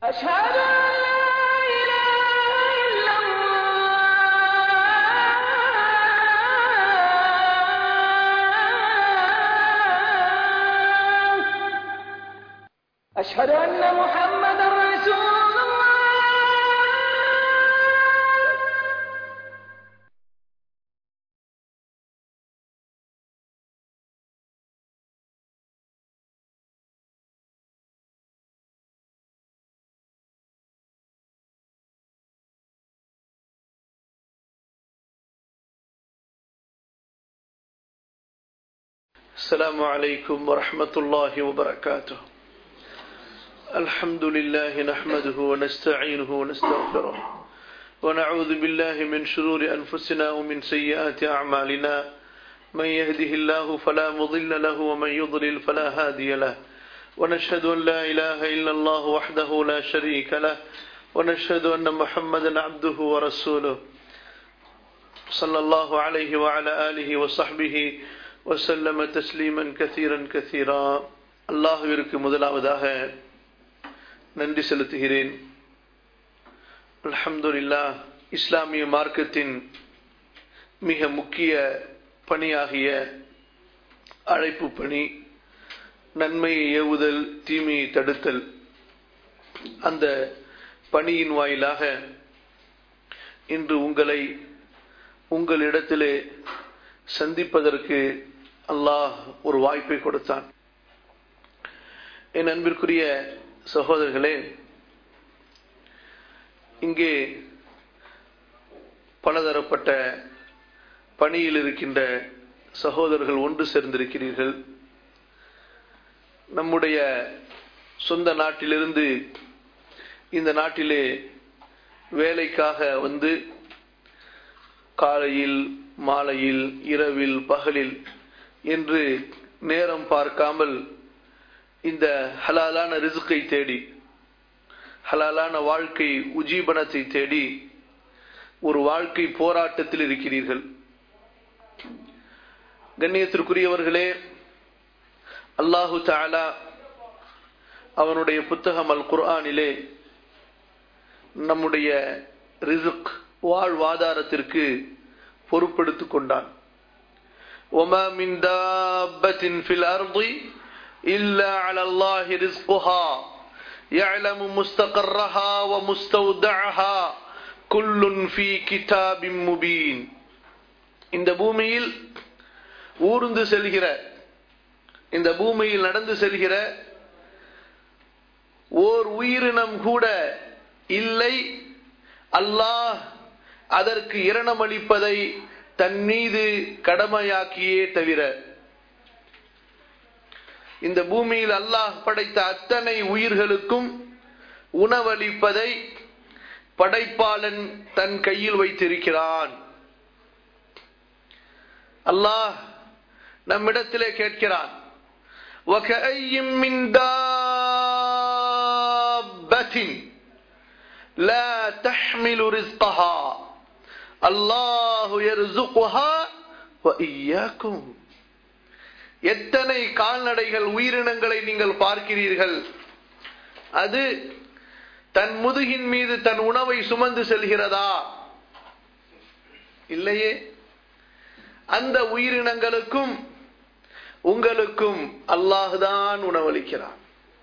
أشهد أن لا إله إلا الله أشهد أن محمدا رسول الله السلام عليكم ورحمة الله وبركاته. الحمد لله نحمده ونستعينه ونستغفره ونعوذ بالله من شرور أنفسنا ومن سيئات أعمالنا. من يهده الله فلا مضل له ومن يضلل فلا هادي له. ونشهد أن لا إله إلا الله وحده لا شريك له ونشهد أن محمدا عبده ورسوله صلى الله عليه وعلى آله وصحبه وسلم تسليما كثيرا كثيرا. அல்லாஹ்விற்கு முதலாவதாக நன்றி செலுத்துகிறேன். அல்ஹம்துலில்லாஹ், இஸ்லாமிய மார்க்கத்தின் மிக முக்கிய பணியாகிய அழைப்பு பணி, நன்மையை ஏவுதல் தீமையை தடுத்தல், அந்த பணியின் வாயிலாக இன்று உங்களிடத்திலே சந்திப்பதற்கு அல்லாஹ் ஒரு வாய்ப்பை கொடுத்தான். என் அன்பிற்குரிய சகோதரர்களே, இங்கே பலதரப்பட்ட பணியில் இருக்கின்ற சகோதரர்கள் ஒன்று சேர்ந்திருக்கிறீர்கள். நம்முடைய சொந்த நாட்டிலிருந்து இந்த நாட்டிலே வேலைக்காக வந்து காலையில் மாலையில் இரவில் பகலில் என்று நேரம் பார்க்காமல் இந்த ஹலாலான ரிஸ்கை தேடி, ஹலாலான வாழ்க்கை உஜீபனத்தை தேடி ஒரு வாழ்க்கை போராட்டத்தில் இருக்கிறீர்கள். கண்ணியத்திற்குரியவர்களே, அல்லாஹு தஆலா அவனுடைய புத்தகம் அல் குர்ஆனிலே நம்முடைய ரிஸ்க் வாழ்வாதாரத்திற்கு பொறுப்பெடுத்துக் கொண்டான். وَمَا مِن دَابَّةٍ فِي الْأَرْضِ إِلَّا عَلَى اللَّهِ رِزْقُهَا يَعْلَمُ مُسْتَقَرَّهَا وَمُسْتَوْدَعَهَا كُلٌّ فِي كِتَابٍ مُبِينٍ. இந்த பூமியில் ஊர்ந்து செல்கிற, இந்த பூமியில் நடந்து செல்கிற ஓர் உயிரினம் கூட இல்லை, அல்லாஹ் அதற்கு இரணமளிப்பதை தன் மீது கடமையாக்கியே தவிர. இந்த பூமியில் அல்லாஹ் படைத்த அத்தனை உயிர்களுக்கும் உணவளிப்பதை படைப்பாளன் தன் கையில் வைத்திருக்கிறான். அல்லாஹ் நம்மிடத்திலே கேட்கிறான், وَكَأَيٍّ مِّن دَابَّةٍ لَا تَحْمِلُ رِزْقَهَا اللَّهُ يَرْزُقُهَا وَإِيَّاكُمْ. எத்தனை கால்நடைகள் உயிரினங்களை நீங்கள் பார்க்கிறீர்கள், அது தன் முதுகின் மீது தன் உணவை சுமந்து செல்கிறதா? இல்லையே. அந்த உயிரினங்களுக்கும் உங்களுக்கும் அல்லாஹ்தான் உணவளிக்கிறான்.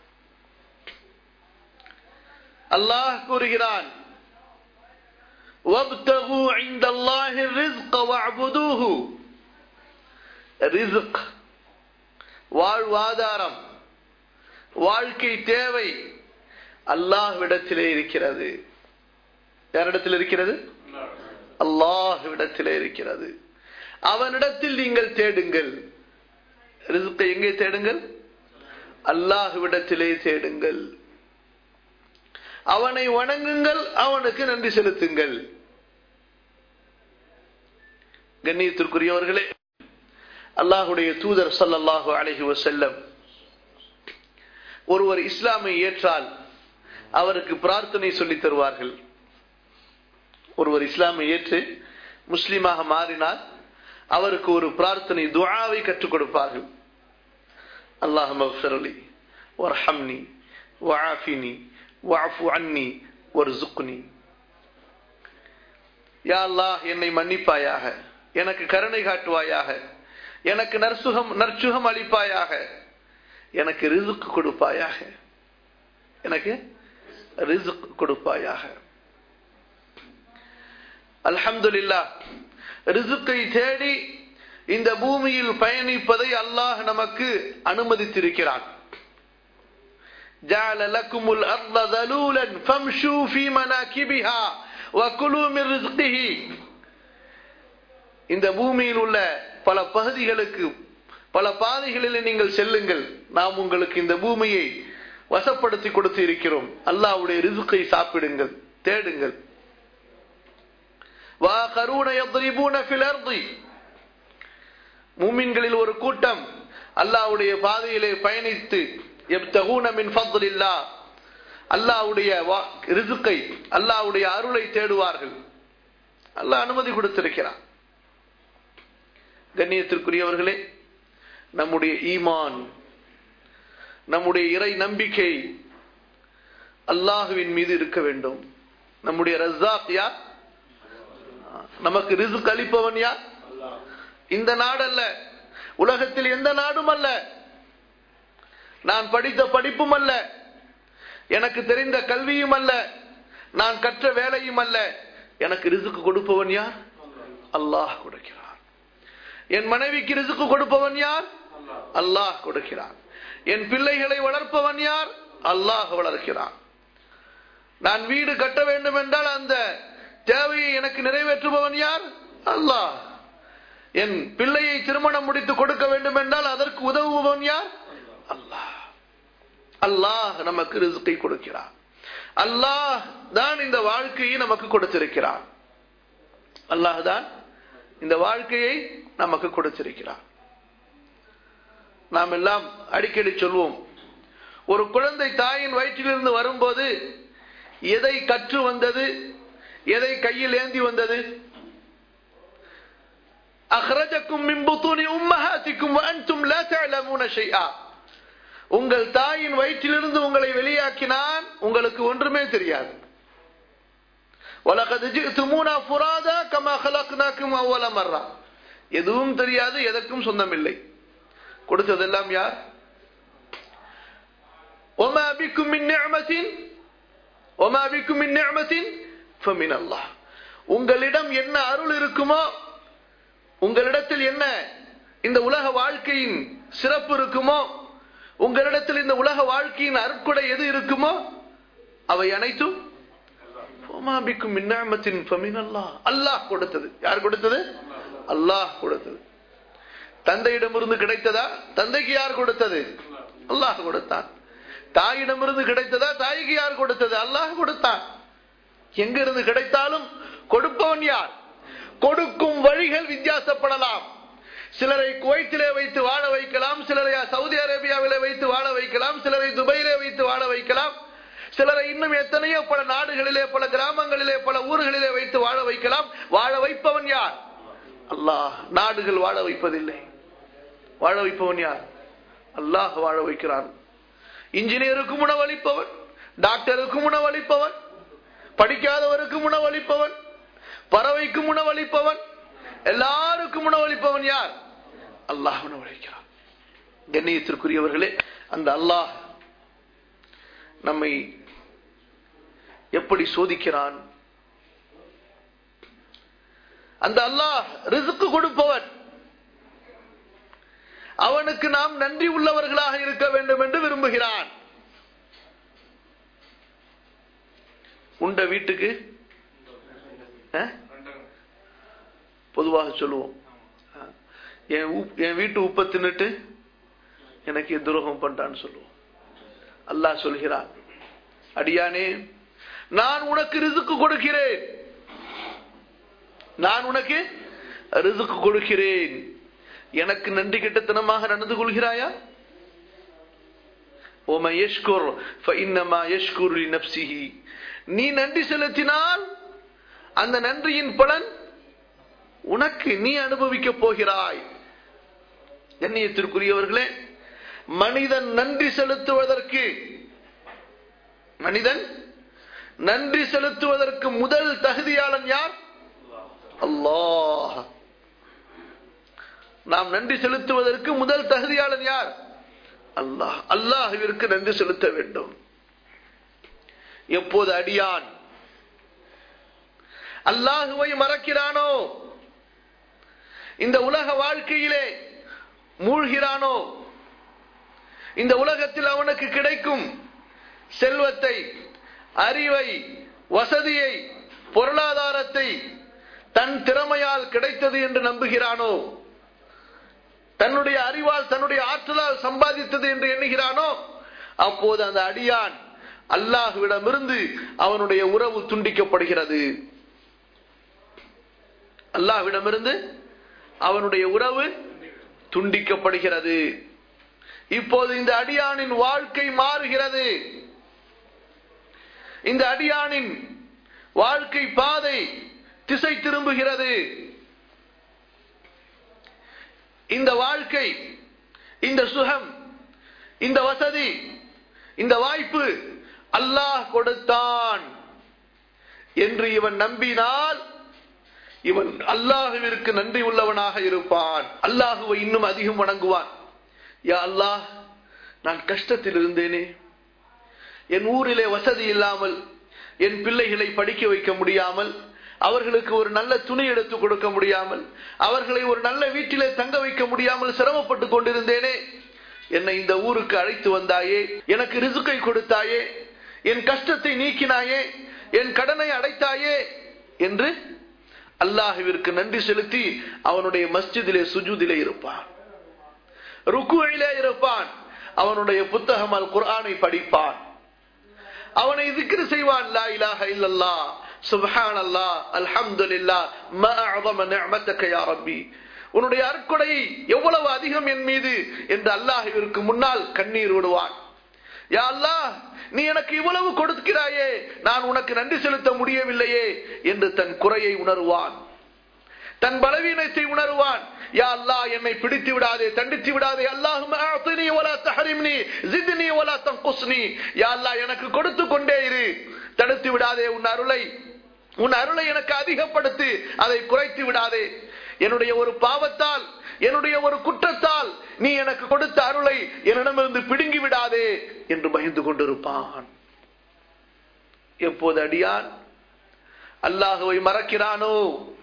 அல்லாஹ் கூறுகிறான், وَابْتَغُوا عِندَ اللَّهِ الرِّزْقَ وَاعْبُدُوهُ. ரிஸ்க் வாழ்வாதாரம், வாழ்க்கை தேவை அல்லாஹ்விடத்திலே இருக்கிறது. யாரிடத்தில் இருக்கிறது? அல்லாஹ்விடத்திலே இருக்கிறது. அவனிடத்தில் நீங்கள் தேடுங்கள். ரிஸ்கை எங்கே தேடுங்கள்? அல்லாஹ்விடத்திலே தேடுங்கள். அவனை வணங்குங்கள், அவனுக்கு நன்றி செலுத்துங்கள். கண்ணியத்திற்குரியவர்களே, அல்லாஹுடைய தூதர் ஸல்லல்லாஹு அலைஹி வஸல்லம் ஒருவர் இஸ்லாமை ஏற்றால் அவருக்கு பிரார்த்தனை சொல்லித் தருவார்கள். ஒருவர் இஸ்லாமை ஏற்று முஸ்லிமாக மாறினால் அவருக்கு ஒரு பிரார்த்தனை துஆவை கற்றுக் கொடுப்பார்கள். அல்லாஹும்ம ஃபிர்லி வர்ஹம்னி வஆஃபினி வஅஃபு அன்னி வர்சுக்னி. யா அல்லாஹ், என்னை மன்னிப்பாயாக, எனக்கு கருணை காட்டுவாயாக, எனக்கு நற்சுகம் அளிப்பாயாக, எனக்கு ரிஸ்க் கொடுப்பாயாக, எனக்கு ரிஸ்க் கொடுப்பாயாக. அல்ஹம்துலில்லாஹ், ரிஸ்கை தேடி இந்த பூமியில் பயணிப்பதை அல்லாஹ் நமக்கு அனுமதித்திருக்கிறான். ஜஅல லக்குமுல் அர்த தலூலன் ஃபம்ஷூ ஃபீ மனாகிபிஹா வகுலூ மின் ரிஸ்கிஹி. இந்த பூமியில் உள்ள பல பகுதிகளுக்கு, பல பாதைகளில் நீங்கள் செல்லுங்கள், நாம் உங்களுக்கு இந்த பூமியை வசப்படுத்தி கொடுத்து இருக்கிறோம், அல்லாஹ்வுடைய ரிஸ்கை சாப்பிடுங்கள், தேடுங்கள். وآخرون يضربون في الأرض. மூமின்களில் ஒரு கூட்டம் அல்லாஹ்வுடைய பாதையிலே பயணித்து يبتغون من فضل الله, அல்லாஹ்வுடைய ரிஸ்கை, அல்லாஹ்வுடைய அருளை தேடுவார்கள். அல்லாஹ் அனுமதி கொடுத்திருக்கிறான். கண்ணியத்திற்குரியவர்களே, நம்முடைய ஈமான், நம்முடைய இறை நம்பிக்கை அல்லாஹ்வின் மீது இருக்க வேண்டும். நம்முடைய ரஸாக் யார்? நமக்கு ரிஸ்க் அளிப்பவன் யார்? இந்த நாடல்ல, உலகத்தில் எந்த நாடும் அல்ல, நான் படித்த படிப்பும் அல்ல, எனக்கு தெரிந்த கல்வியும் அல்ல, நான் கற்ற வேலையும் அல்ல. எனக்கு ரிஸ்க் கொடுப்பவன் யார்? அல்லாஹ் கொடுக்கிறான். என் மனைவிக்கு ரிஸ்க் கொடுப்பவன் யார்? அல்லாஹ் கொடுக்கிறான். என் பிள்ளைகளை வளர்ப்பவன் யார்? அல்லாஹ் வளர்க்கிறான். நான் வீடு கட்ட வேண்டும் என்றால் அந்த தேவையை எனக்கு நிறைவேற்றுபவன் யார்? அல்லாஹ். என் பிள்ளையை திருமணம் முடித்து கொடுக்க வேண்டும் என்றால் அதற்கு உதவுபவன் யார்? அல்லாஹ். அல்லாஹ் நமக்கு ரிஸ்கை கொடுக்கிறான். அல்லாஹ் தான் இந்த வாழ்க்கையை நமக்கு கொடுத்திருக்கிறான். அல்லாஹ் தான் இந்த வாழ்க்கையை நமக்கு கொடுத்திருக்கிறான். நாம் எல்லாம் அடிக்கடி சொல்வோம், ஒரு குழந்தை தாயின் வயிற்றிலிருந்து வரும்போது எதை கற்று வந்தது, எதை கையில் ஏந்தி வந்தது? அஹ்ரஜக்கும் மின் புத்தூனி உம்மஹாத்திக்கும் வஅன்தும் லா தஅலமூன ஷைஆ. உங்கள் தாயின் வயிற்றிலிருந்து உங்களை வெளியாக்கினான், உங்களுக்கு ஒன்றுமே தெரியாது. வலகத் ஜிஅ்துமூனா ஃபுராதா கமா خلقناكم اول مره. எதுவும் தெரியாது, எதற்கும் சொந்தமில்லை. கொடுத்ததெல்லாம் யார்? وما بكم من نعمة فمن الله. உங்களிடம் என்ன அருள் இருக்குமோ, உங்களிடத்தில் என்ன இந்த உலக வாழ்க்கையின் சிறப்பு இருக்குமோ, உங்களிடத்தில் இந்த உலக வாழ்க்கையின் அருட்கொடை எது இருக்குமோ அவை அனைத்தும் அல்லாஹ் கொடுத்தது. யார் கொடுத்தது? அல்லாஹ் கொடுத்தது. தந்தையிடமிருந்து கிடைத்ததா? தந்தைக்கு யார் கொடுத்தது? அல்லாஹ் கொடுத்தான். தாயிடமிருந்து கிடைத்ததா? தாய்க்கு யார் கொடுத்தது? அல்லாஹ் கொடுத்தான். எங்கிருந்து கிடைத்தாலும் கொடுப்பவன் யார்? கொடுக்கும் வழிகள் வித்தியாசப்படலாம். சிலரை குவைத்திலே வைத்து வாழ வைக்கலாம், சிலரை சவுதி அரேபியாவிலே வைத்து வாழ வைக்கலாம், சிலரை துபையிலே வைத்து வாழ வைக்கலாம், சிலரை இன்னும் எத்தனையோ பல நாடுகளிலே, பல கிராமங்களிலே, பல ஊர்களிலே வைத்து வாழ வைக்கலாம். வாழ வைப்பவன் யார்? அல்லாஹ். நாடுகள் வாழ வைப்பதில்லை. வாழ வைப்பவன் யார்? அல்லாஹ் வாழ வைக்கிறான். இன்ஜினியருக்கும் உணவளிப்பவன், டாக்டருக்கும் உணவளிப்பவன், படிக்காதவருக்கும் உணவளிப்பவன், பறவைக்கும் உணவளிப்பவன், எல்லாருக்கும் உணவளிப்பவன் யார்? அல்லாஹ் உணவளிக்கிறான். கண்ணியத்திற்குரியவர்களே, அந்த அல்லாஹ் நம்மை எப்படி சோதிக்கிறான்? அந்த அல்லாஹ் ரிஸ்க் கொடுப்பவன். அவனுக்கு நாம் நன்றி உள்ளவர்களாக இருக்க வேண்டும் என்று விரும்புகிறான். உண்ட வீட்டுக்கு பொதுவாக சொல்லுவோம், என் வீட்டு உப்பை தின்னுட்டு எனக்கு துரோகம் பண்றான்னு சொல்லுவோம். அல்லாஹ் சொல்கிறான், அடியானே, நான் உனக்கு ரிஸ்க் கொடுக்கிறேன், நான் உனக்கு ரிஸ்க் கொடுக்கிறேன், எனக்கு நன்றி கெட்டத்தனமாக நடந்து கொள்கிறாயா? وَمَنْ يَشْكُرْ فَإِنَّمَا يَشْكُرُ لِنَفْسِهِ. நீ நன்றி செலுத்தினால் அந்த நன்றியின் பலன் உனக்கு, நீ அனுபவிக்க போகிறாய். கண்ணியத்திற்குரியவர்களே, மனிதன் நன்றி செலுத்துவதற்கு மனிதன் நன்றி செலுத்துவதற்கு முதல் தகுதியாளன் யார்? அல்லாஹ். நாம் நன்றி செலுத்துவதற்கு முதல் தகுதியாளன் யார்? அல்லாஹ். அல்லாஹ்விற்கு நன்றி செலுத்த வேண்டும். எப்போது அடியான் அல்லாஹுவை மறக்கிறானோ, இந்த உலக வாழ்க்கையிலே மூழ்கிறானோ, இந்த உலகத்தில் அவனுக்கு கிடைக்கும் செல்வத்தை, அறிவை, வசதியை, பொருளாதாரத்தை தன் திறமையால் கிடைத்தது என்று நம்புகிறானோ, தன்னுடைய அறிவால் தன்னுடைய ஆற்றலால் சம்பாதித்தது என்று எண்ணுகிறானோ, அப்போது அந்த அடியான் அல்லாஹ்விடமிருந்து அவனுடைய உறவு துண்டிக்கப்படுகிறது. அல்லாஹ்விடமிருந்து அவனுடைய உறவு துண்டிக்கப்படுகிறது. இப்போது இந்த அடியானின் வாழ்க்கை மாறுகிறது. இந்த அடியானின் வாழ்க்கை பாதை திசை திரும்புகிறது. இந்த வாழ்க்கை, இந்த சுகம், இந்த வசதி, இந்த வாய்ப்பு அல்லாஹ் கொடுத்தான் என்று இவன் நம்பினால் இவன் அல்லாஹ்விற்கு நன்றி உள்ளவனாக இருப்பான். அல்லாஹுவை இன்னும் அதிகம் வணங்குவான். யா அல்லாஹ், நான் கஷ்டத்தில் இருந்தேனே, என் ஊரிலே வசதி இல்லாமல், என் பிள்ளைகளை படிக்க வைக்க முடியாமல், அவர்களுக்கு ஒரு நல்ல துணி எடுத்து கொடுக்க முடியாமல், அவர்களை ஒரு நல்ல வீட்டிலே தங்க வைக்க முடியாமல் சிரமப்பட்டு கொண்டிருந்தேனே, என்னை இந்த ஊருக்கு அழைத்து வந்தாயே, எனக்கு ரிசுக்கை கொடுத்தாயே, என் கஷ்டத்தை நீக்கினாயே, என் கடனை அடைத்தாயே என்று அல்லாஹ்விற்கு நன்றி செலுத்தி அவனுடைய மஸ்ஜிதிலே சுஜூதிலே இருப்பான், ருக்குவிலே இருப்பான், அவனுடைய புத்தகம் அல் குர்ஆனை படிப்பான், அவனை திக்ர் செய்வான். லா இலாஹ இல்லல்லாஹ், சுப்ஹானல்லாஹ், அல்ஹம்துலில்லாஹ், மா அஅஸம நிஅமதக யா ரப்பி, உன்னுடைய அருட்கொடை எவ்வளவு அதிகம் என் மீது என்று அல்லாஹ்விற்கு முன்னால் கண்ணீர் விடுவான். யா அல்லாஹ், நீ எனக்கு இவ்வளவு கொடுக்கிறாயே, நான் உனக்கு நன்றி செலுத்த முடியவில்லையே என்று தன் குறையை உணர்வான், தன் பலவீனத்தை உணர்வான். யா அல்லாஹ், என்னை பிடித்து விடாதே, தண்டித்து விடாதே. அல்லாஹும்ம அஅதினி வலா தஹரிம்னி ஜித்னி வலா தன்குஸ்னி. யா அல்லாஹ், எனக்கு கொடுத்து கொண்டே இரு, தடுத்து விடாதே. உன் அருளை எனக்கு அதிகப்படுத்து, அதை குறைத்து விடாதே. என்னுடைய ஒரு பாவத்தால், என்னுடைய ஒரு குற்றத்தால் நீ எனக்கு கொடுத்த அருளை என்னிடமிருந்து பிடுங்கி விடாதே என்று பயந்து கொண்டிருப்பான். எப்போது அடியான் அல்லாஹுவை மறக்கிறானோ,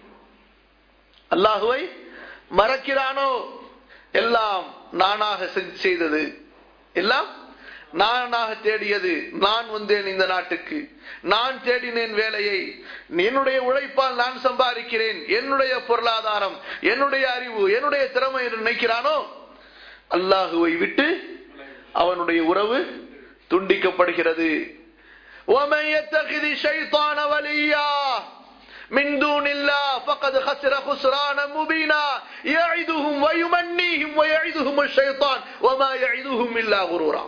அல்லாஹுவை மறக்கிறானோ, எல்லாம் நானாக செய்தது, எல்லாம் நானாக தேடியது, நான் வந்தேன் இந்த நாட்டுக்கு, நான் தேடினேன் வேலையை, என்னுடைய உழைப்பால் நான் சம்பாதிக்கிறேன், என்னுடைய பொருளாதாரம், என்னுடைய அறிவு, என்னுடைய திறமை என்று நினைக்கிறானோ, அல்லாஹுவை விட்டு அவனுடைய உறவு துண்டிக்கப்படுகிறது. وَمَنْ يَتَّخِذِ الشَّيْطَانَ وَلِيًّا مِنْ دُونِ اللَّهِ فَقَدْ خَسِرَ خُسْرَانًا مُبِينًا يَعِدُهُمْ وَيُمَنِّيهِمْ وَيَعِدُهُمُ الشَّيْطَانُ وَمَا يَعِدُهُمْ إِلَّا غُرُورًا.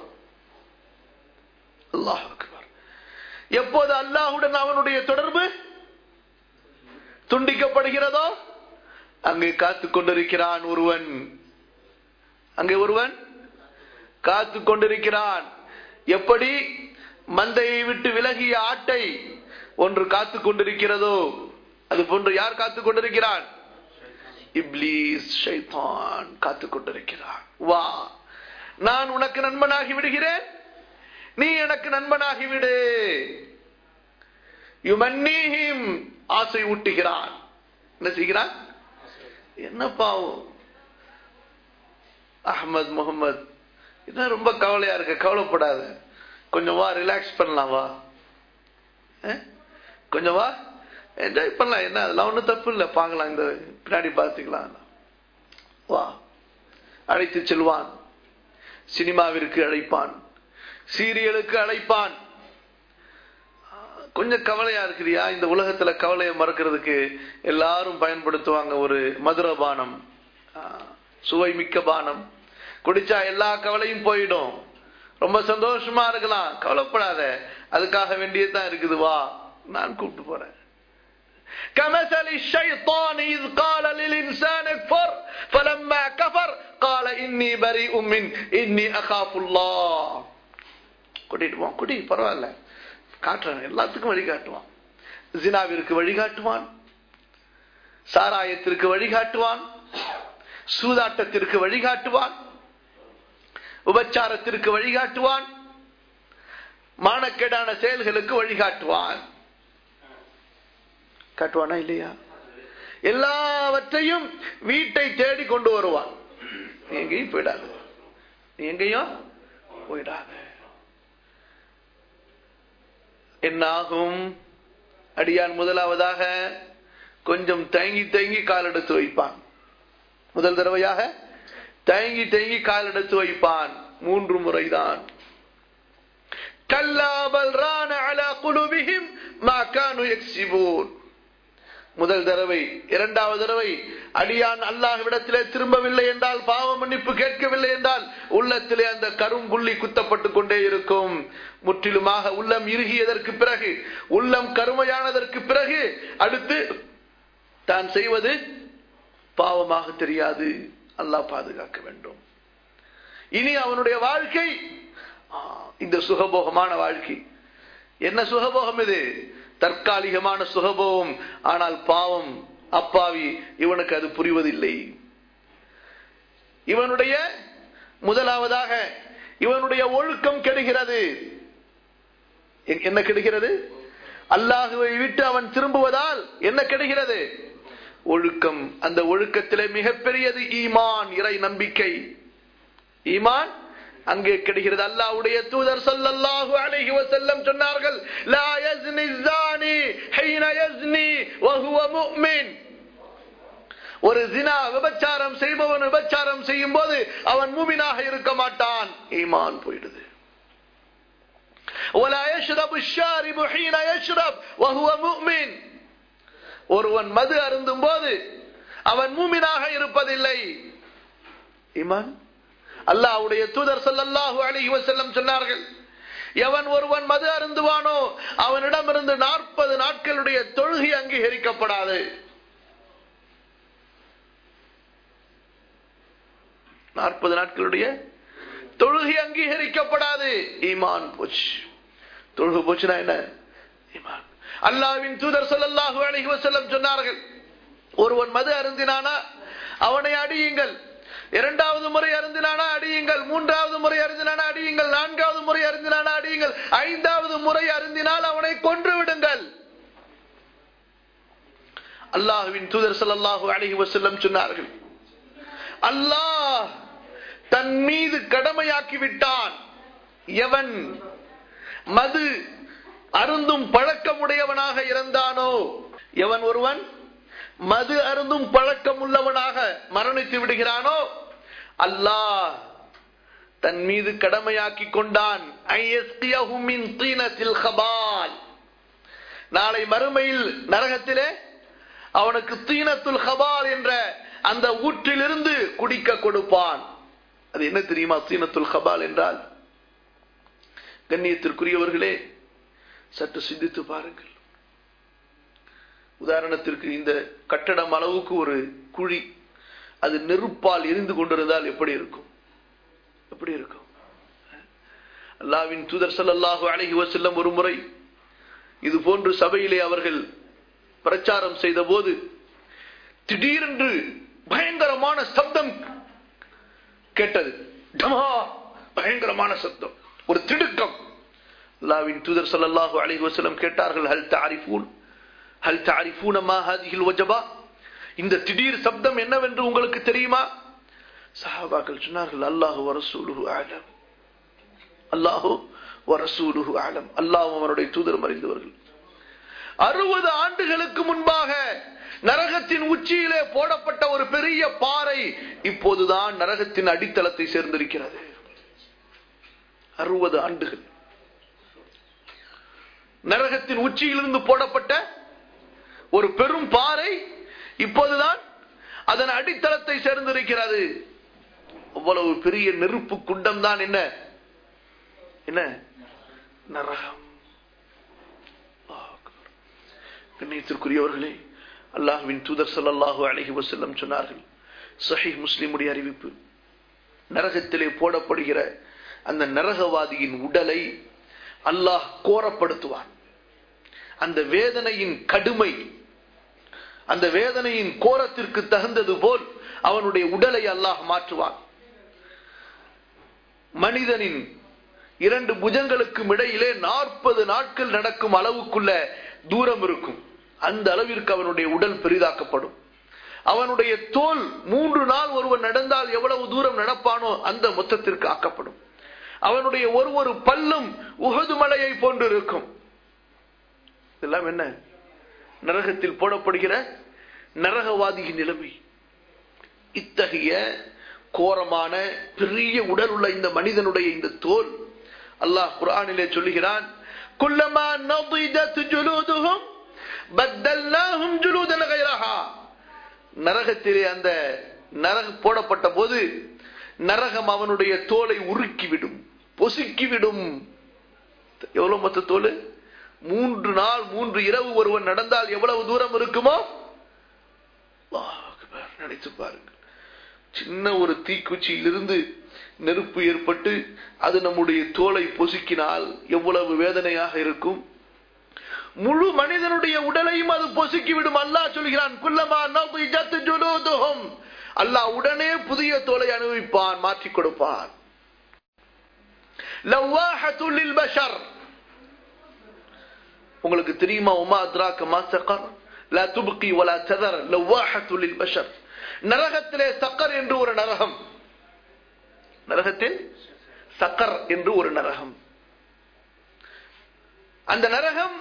அல்லாஹ் அக்பர். எப்போது அல்லாஹ்வுடன் அவனுடைய தொடர்பு துண்டிக்கப்படுகிறதோ, அங்கே காத்துக் கொண்டிருக்கிறான் ஒருவன், அங்கே ஒருவன் காத்துக் கொண்டிருக்கிறான். எப்படி மந்தையை விட்டு விலகிய ஆட்டை ஒன்று காத்துக் கொண்டிருக்கிறதோ, அது போன்று யார் காத்துக் கொண்டிருக்கிறான்? இப்லீஸ், ஷைத்தான் காத்துக் கொண்டிருக்கிறான். வா, நான் உனக்கு நண்பனாகி விடுகிறேன், நீ எனக்கு நண்பனாகி விடு. யுமன்னீஹிம், ஆசை ஊட்டுகிறான். என்ன செய்கிறான்? என்ன பாவம் அஹ்மத் முகமது, இதான் ரொம்ப கவலையா இருக்க, கவலைப்படாத, கொஞ்சம் வா, ரிலாக்ஸ் பண்ணலாம், வா, கொஞ்சம் வா, என்ஜாய் பண்ணலாம், என்ன அதெல்லாம் ஒன்றும் தப்பு இல்லை, பார்க்கலாம், இந்த பின்னாடி பார்த்துக்கலாம், வா. அழைத்து செல்வான், சினிமாவிற்கு அழைப்பான், சீரியலுக்கு அழைப்பான். கொஞ்சம் கவலையா இருக்கிறியா? இந்த உலகத்துல கவலையை மறக்கிறதுக்கு எல்லாரும் பயன்படுத்துவாங்க ஒரு மதுரபானம், சுவை மிக்க பானம். குடிச்சா எல்லா கவலையும் போயிடும், ரொம்ப சந்தோஷமா இருக்கலாம், கவலைப்படாத, அதுக்காக வேண்டியதான் இருக்குது, வா, நான் கூப்பிட்டு போறேன். كمثل الشيطان إذ قال للإنسان اكفر فلما كفر قال إني بريء منه إني أخاف الله. கூட்டிட்டு போ, குடி, பரவாயில்ல, காட்டுறான், எல்லாத்துக்கும் வழிகாட்டுவான். ஜினாவிற்கு வழிகாட்டுவான், சாராயத்திற்கு வழிகாட்டுவான், சூதாட்டத்திற்கு வழிகாட்டுவான், உபச்சாரத்திற்கு வழிகாட்டுவான், மானக்கேடான செயல்களுக்கு வழிகாட்டுவான். காட்டுவானா இல்லையா? எல்லாவற்றையும் வீட்டை தேடி கொண்டு வருவான். எங்கேயும் போயிடாது, எங்கேயும் போயிடாது. என்னாகும்? அடியான் முதலாவதாக கொஞ்சம் தயங்கி தயங்கி கால் எடுத்து வைப்பான். முதல் தடவையாக தயங்கி தயங்கி கால் எடுத்து வைப்பான். 3 முறைதான். கல்லா பல் ரான அலா குலூபிஹிம் மா கானூ யக்ஸிபூன். முதல் தடவை. இரண்டாவது தடவை அடியான் அல்லாஹ்விடத்திலே திரும்பவில்லை என்றால், பாவ மன்னிப்பு கேட்கவில்லை என்றால், உள்ளத்திலே அந்த கரும்புள்ளி குத்தப்பட்டு கொண்டே இருக்கும். முற்றிலுமாக உள்ளம் இறுகியதற்கு பிறகு, உள்ளம் கருமையானதற்கு பிறகு அடுத்து தான் செய்வது பாவமாக தெரியாது. அல்லாஹ் பாதுகாக்க வேண்டும். இனி அவனுடைய வாழ்க்கை இந்த சுகபோகமான வாழ்க்கை. என்ன சுகபோகம் இது? தற்காலிகமான சுகபோகம். ஆனால் பாவம், அப்பாவி இவனுக்கு அது புரிவதில்லை. இவனுடைய முதலாவதாக இவனுடைய ஒழுக்கம் கெடுகிறது. என்ன கெடுகிறது? அல்லாஹுவை விட்டு அவன் திரும்புவதால் என்ன கெடுகிறது? ஒழுக்கம். அந்த ஒழுக்கத்திலே மிகப்பெரியது ஈமான், இறை நம்பிக்கை. ஈமான் அங்கே கெடுகிறது. அல்லாஹ்வுடைய தூதர் ஸல்லல்லாஹு அலைஹி வஸல்லம் சொன்னார்கள், லா யஸ்னி ஸானி ஹீன யஸ்னி வ ஹுவ முஃமின். ஒரு ஜினா விபச்சாரம் செய்பவன் விபச்சாரம் செய்யும் போது அவன் மூமினாக இருக்க மாட்டான், ஈமான் போயிடுது. ولا يشرب الشارب حين يشرب وهو مؤمن. ஒருவன் மது அருந்தும் போது அவன் மூமினாக இருப்பதில்லை, ஈமான். அல்லாஹ்வுடைய தூதர் ஸல்லல்லாஹு அலைஹி வஸல்லம் சொன்னார்கள், எவன் ஒருவன் மது அருந்துவானோ அவனிடமிருந்து 40 நாட்களுடைய தொழுகை அங்கீகரிக்கப்படாது. 40 நாட்களுடைய தொழுகை அங்கீகரிக்கப்படாது. ஈமான் போச்சு. தொழுகை போச்சுனா என்ன? ஈமான். அல்லாஹ்வின் தூதர் ஸல்லல்லாஹு அலைஹி வஸல்லம் சொன்னார்கள், ஒருவன் மது அருந்தினானா அவனை அடியுங்கள். 2வது முறை அருந்தினானா அடியுங்கள். 3வது முறை அருந்தினானா அடியுங்கள். 4வது முறை அருந்தினானா அடியுங்கள். 5வது முறை அருந்தினால் அவனை கொன்று விடுங்கள். அல்லாஹ்வின் தூதர் ஸல்லல்லாஹு அலைஹி வஸல்லம் சொன்னார்கள், அல்லாஹ் தன் மீது கடமையாக்கி விட்டான், எவன் மது அருந்தும் பழக்கமுடையவனாக இருந்தானோ, எவன் ஒருவன் மது அருந்தும் பழக்கம் உள்ளவனாக மரணித்து விடுகிறானோ, அல்லாஹ் தன் மீது கடமையாக்கி கொண்டான், நாளை மறுமையில் நரகத்திலே அவனுக்கு தீனத்துல் ஹபால் என்ற அந்த ஊற்றிலிருந்து குடிக்க கொடுப்பான். அது என்ன தெரியுமா தீனத்துல் ஹபால் என்றால்? கண்ணியத்திற்குரியவர்களே, சற்று சிந்தித்து பாருங்கள். உதாரணத்திற்கு இந்த கட்டடம் அளவுக்கு ஒரு குழி, அது நெருப்பால் எரிந்து கொண்டிருந்தால் எப்படி இருக்கும்? எப்படி இருக்கும்? அல்லாஹ்வின் தூதர் ஸல்லல்லாஹு அலைஹி வஸல்லம் ஒரு முறை இது போன்று சபையிலே அவர்கள் பிரச்சாரம் செய்த போது திடீரென்று பயங்கரமான சப்தம் கேட்டது. பயங்கரமான சப்தம், ஒரு திடுக்கம். அல்லாஹ்வின் தூதர் ஸல்லல்லாஹு அலைஹி வஸல்லம் கேட்டார்கள், ஹல் தஅரிஃபூன மா ஹாதிஹில் வஜபா, இந்த திடீர் சப்தம் என்னவென்று உங்களுக்கு தெரியுமா? சஹாபாக்கள் சொன்னார்கள், அல்லாஹு வ ரசூலுஹு அலம், அல்லாஹு வ ரசூலுஹு அலம், அல்லாஹ்வும் அவருடைய தூதரும் அறிந்தவர்கள். 60 ஆண்டுகளுக்கு முன்பாக நரகத்தின் உச்சியிலே போடப்பட்ட ஒரு பெரிய பாறை இப்போதுதான் நரகத்தின் அடித்தளத்தை சேர்ந்திருக்கிறது. 60 ஆண்டுகள் நரகத்தின் உச்சியிலிருந்து போடப்பட்ட ஒரு பெரும் பாறை இப்போதுதான் அதன் அடித்தளத்தை சேர்ந்திருக்கிறது. அவ்வளவு பெரிய நெருப்பு குண்டம் தான் என்ன என்ன நரகம். கண்ணியத்திற்குரியவர்களே, அல்லாஹ்வின் தூதர் ஸல்லல்லாஹு அலைஹி வஸல்லம் சொன்னார்கள், ஸஹீஹ் முஸ்லிமுடைய அறிவிப்பு, நரகத்திலே போடப்படுகிற அந்த நரகவாதியின் உடலை அல்லாஹ் கோரப்படுத்துவான். அந்த வேதனையின் கடுமை, அந்த வேதனையின் கோரத்திற்கு தகுந்தது போல் அவனுடைய உடலை அல்லாஹ் மாற்றுவான். மனிதனின் 2 புஜங்களுக்கும் இடையிலே 40 நாட்கள் நடக்கும் அளவுக்குள்ள தூரம் இருக்கும். அந்த அளவிற்கு அவனுடைய உடல் பெரிதாக்கப்படும். அவனுடைய தோல் 3 நாள் ஒருவன் நடந்தால் எவ்வளவு தூரம் நடப்பானோ அந்த மொத்தத்திற்கு ஆக்கப்படும். அவனுடைய ஒரு பல்லும் உஹது மலையை போன்று இருக்கும். இதெல்லாம் என்ன? நரகத்தில் போடப்படுகிற நரகவாதியின் நிலைமை. இத்தகைய கோரமான பெரிய உடல் உள்ள இந்த மனிதனுடைய இந்த தோல் அல்லாஹ் குர்ஆனிலே சொல்லுகிறான், குல்லமா நضجت جلودهم بدلناهم جلودا غيرها. நரகத்திலே அந்த நரகம் போடப்பட்ட போது நரகம் அவனுடைய தோலை உருக்கிவிடும், பொசுக்கிவிடும். எவ்வளவு மொத்த தோல்? 3 நாள் 3 இரவு ஒருவன் நடந்தால் எவ்வளவு தூரம் இருக்குமோ நினைத்து பாருங்கள். சின்ன ஒரு தீக்குச்சியிலிருந்து நெருப்பு ஏற்பட்டு அது நம்முடைய தோலை பொசுக்கினால் எவ்வளவு வேதனையாக இருக்கும். முழு மனிதனுடைய உடலையும் அது பொசுக்கிவிடும். அல்லாஹ் சொல்கிறான், குல்லமா நضجت جلودهم. அல்லாஹ் உடனே புதிய தோலை அனுபவிப்பான், மாற்றி கொடுப்பான். லவாஹத்து லில்பஷர். உங்களுக்கு தெரியுமா? உமா அத்ராக மா ஸகர் லா துப்கி வலா ததர் லவாஹத்து லில்பஷர். நரகத்திலே சக்கர் என்று ஒரு நரகம், நரகத்தில் சக்கர் என்று ஒரு நரகம். அந்த நரகம்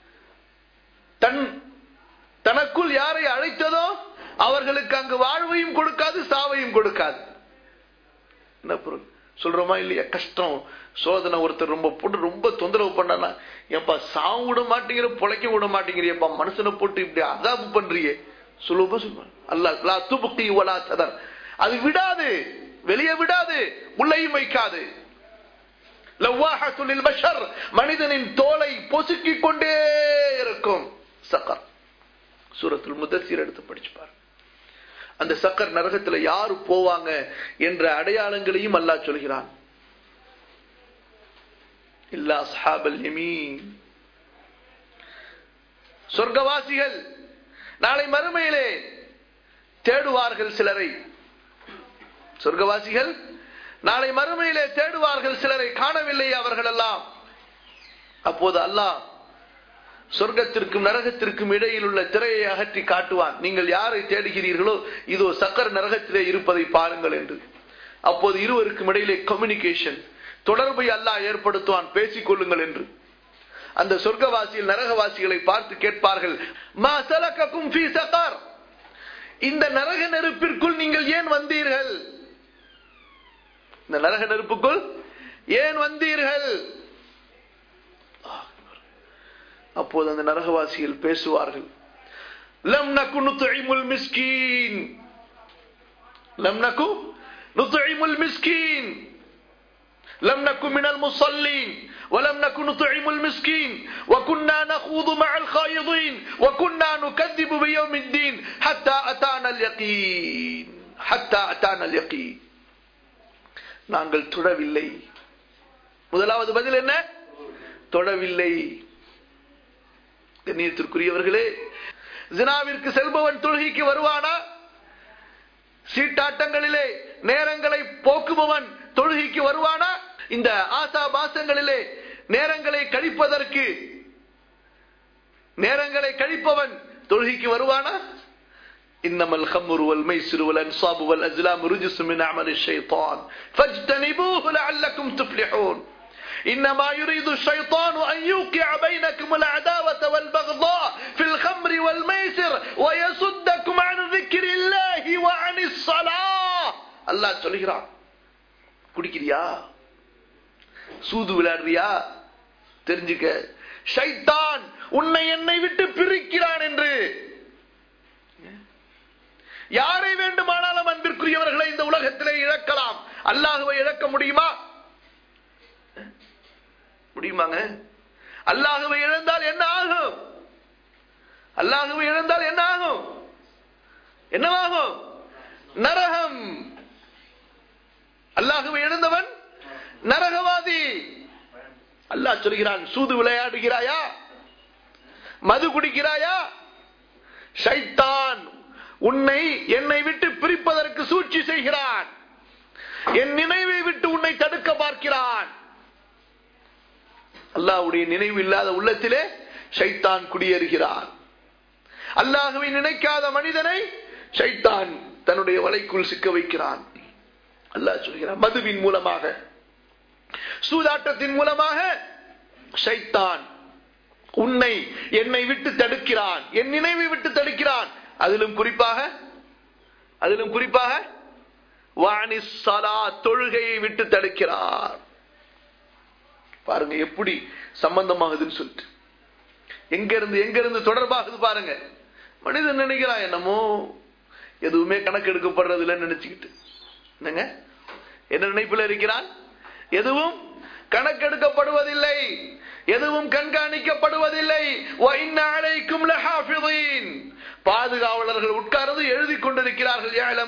தனக்குள் யாரை அழைத்ததோ அவர்களுக்கு அங்கு வாழ்வையும் கொடுக்காது, சாவையும் கொடுக்காது. என்ன பொருள் சொல்றோமா இல்லையா? கஷ்டம், சோதனை, ஒருத்தர் ரொம்ப போட்டு ரொம்ப தொந்தரவு பண்ணா, ஏப்பா சாவு விட மாட்டேங்கிற, பொழைக்க விட மாட்டேங்கிறியப்பா, மனுஷனை போட்டு இப்படி அதாபு பண்றியே சொல்லுவா சொல்லுவான். அல்லாஹ் லா துப்கி வலா ததர். அது விடாது, வெளியே விடாது, உள்ளேயும் வைக்காது. லவாஹத்து லில்பஷர். மனிதனின் தோலை பொசுக்கிக் கொண்டே இருக்கும். சக்கர் சூரத்துல் முதஸ்ஸிர் எடுத்து படிச்சு பாரு. அந்த சக்கர் நரகத்துல யாரு போவாங்க என்ற அடையாளங்களையும் அல்லாஹ் சொல்கிறான். இல்லா அஸ்ஹாபல் யமீன். சொர்க்கவாசிகள் நாளை மறுமையிலே தேடுவார்கள் சிலரை. சொர்க்கவாசிகள் நாளை மறுமையிலே தேடுவார்கள் சிலரை, காணவில்லை அவர்கள் எல்லாம். அப்போது அல்லாஹ் சொர்க்கத்திற்கும் நரகத்திற்கும் இடையில் உள்ள திரையை அகற்றி காட்டுவான். நீங்கள் யாரை தேடுகிறீர்களோ இதோ சக்கர் நரகத்திலே இருப்பதை பாருங்கள் என்று. அப்போது இருவருக்கும் இடையிலே கம்யூனிகேஷன், தொடர்பை அல்லாஹ் ஏற்படுத்துவான், பேசிக் கொள்ளுங்கள் என்று. அந்த சொர்க்கவாசிகள் நரகவாசிகளை பார்த்து கேட்பார்கள், மா சலககும் ஃபீ சகர். இந்த நரக நெருப்பிற்குள் நீங்கள் ஏன் வந்தீர்கள்? இந்த நரக நெருப்புக்குள் ஏன் வந்தீர்கள்? அப்போது அந்த நரகவாசிகள் பேசுவார்கள், லம் நகு நுத்இமுல் மிஸ்கீன், லம் நகு நுத்இமுல் மிஸ்கீன், லம் நகு மினல் முஸல்லீன், ولم نكن نطعم المسكين وكنا نخوض مع الخائضين وكنا نكذب بيوم الدين حتى أتانا اليقين حتى أتانا اليقين. நாங்கள் தொடவில்லை. முதலாவது பதில் என்ன? தொடவில்லை. கண்ணியத்திற்குரியவர்களே, ஜினாவிற்கு செல்பவன் தொழுகைக்கு வருவானா? சீட்டாட்டங்களிலே நேரங்களை போக்குபவன் தொழுகைக்கு வருவானா? இந்த ஆசா பாசங்களிலே நேரங்களை கழிப்பதற்கு நேரங்களை கழிப்பவன் தொழுகைக்கு வருவானா? இன்னமல் ஹம்ரு வல் மைஸ்ரு வல் அன்சாபு வல் அஸ்லாமு ரிஜ்ஸும் மின் அமலி ஷைத்தான் ஃபஜ்தனிபூஹு லஅல்லக்கும் துஃப்லிஹூன். إنما يريد الشيطان أن يوقع بينكم العداوة والبغضاء في الخمر والميسر ويصدكم عن ذكر الله وعن الصلاة. الله சொல்கிறான், குடிக்கிறியா, சூது விளையாடுறியா, தெரிஞ்சுக்க, ஷைத்தான் உன்னை என்னை விட்டு பிரிக்கிறான் என்று. யாரை வேண்டுமானாலும் அன்பிற்குரியவர்களை இந்த உலகத்திலே இழக்கலாம், அல்லாஹ்வை இழக்க முடியுமா? முடியுமாங்க? அல்லாஹ்வை இழந்தால் என்ன ஆகும்? அல்லாஹ்வை இழந்தால் என்ன ஆகும்? என்னவாகும்? நரகம். அல்லாஹ்வை இழந்தவன் நரகவாதி. அல்லாஹ் சொல்கிறான், சூது விளையாடுகிறாயா, மது குடிக்கிறாயா? ஷைத்தான் உன்னை என்னை விட்டு பிரிப்பதற்கு சூழ்ச்சி செய்கிறான். என் நினைவை விட்டு உன்னை தடுக்க பார்க்கிறான். அல்லாஹ்வுடைய நினைவு இல்லாத உள்ளத்திலே ஷைத்தான் குடியேறுகிறான். அல்லாஹ்வை நினைக்காத மனிதனை ஷைத்தான் தன்னுடைய வலைக்குள் சிக்க வைக்கிறான். அல்லாஹ் சொல்கிறான், மதுவின் மூலமாக, சூதாட்டத்தின் மூலமாக ஷைத்தான் உன்னை என்னை விட்டு தடுக்கிறான், என் நினைவை விட்டு தடுக்கிறான். அதிலும் குறிப்பாக வானிஸ் ஸலாத், தொழுகையை விட்டு தடுக்கிறார். பாருங்க எப்படி சம்பந்தமாகுதுன்னு சொல்லிட்டு, எங்கிருந்து தொடர்பாகுது பாருங்க. மனிதன் நினைக்கிறான் என்னமோ எதுவுமே கணக்கு எடுக்கப்படுறது இல்லைன்னு நினைச்சுக்கிட்டு, என்னங்க என்ன நினைப்பில் இருக்கிறான்? எதுவும் கணக்கெடுக்கப்படுவதில்லை, எதுவும் கண்காணிக்கப்படுவதில்லை. பாதுகாவலர்கள் உட்கார்ந்து எழுதி கொண்டிருக்கிறார்கள்.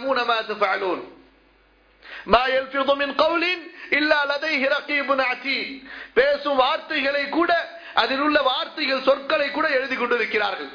பேசும் வார்த்தைகளை கூட, அதில் உள்ள வார்த்தைகள், சொற்களை கூட எழுதி கொண்டிருக்கிறார்கள்.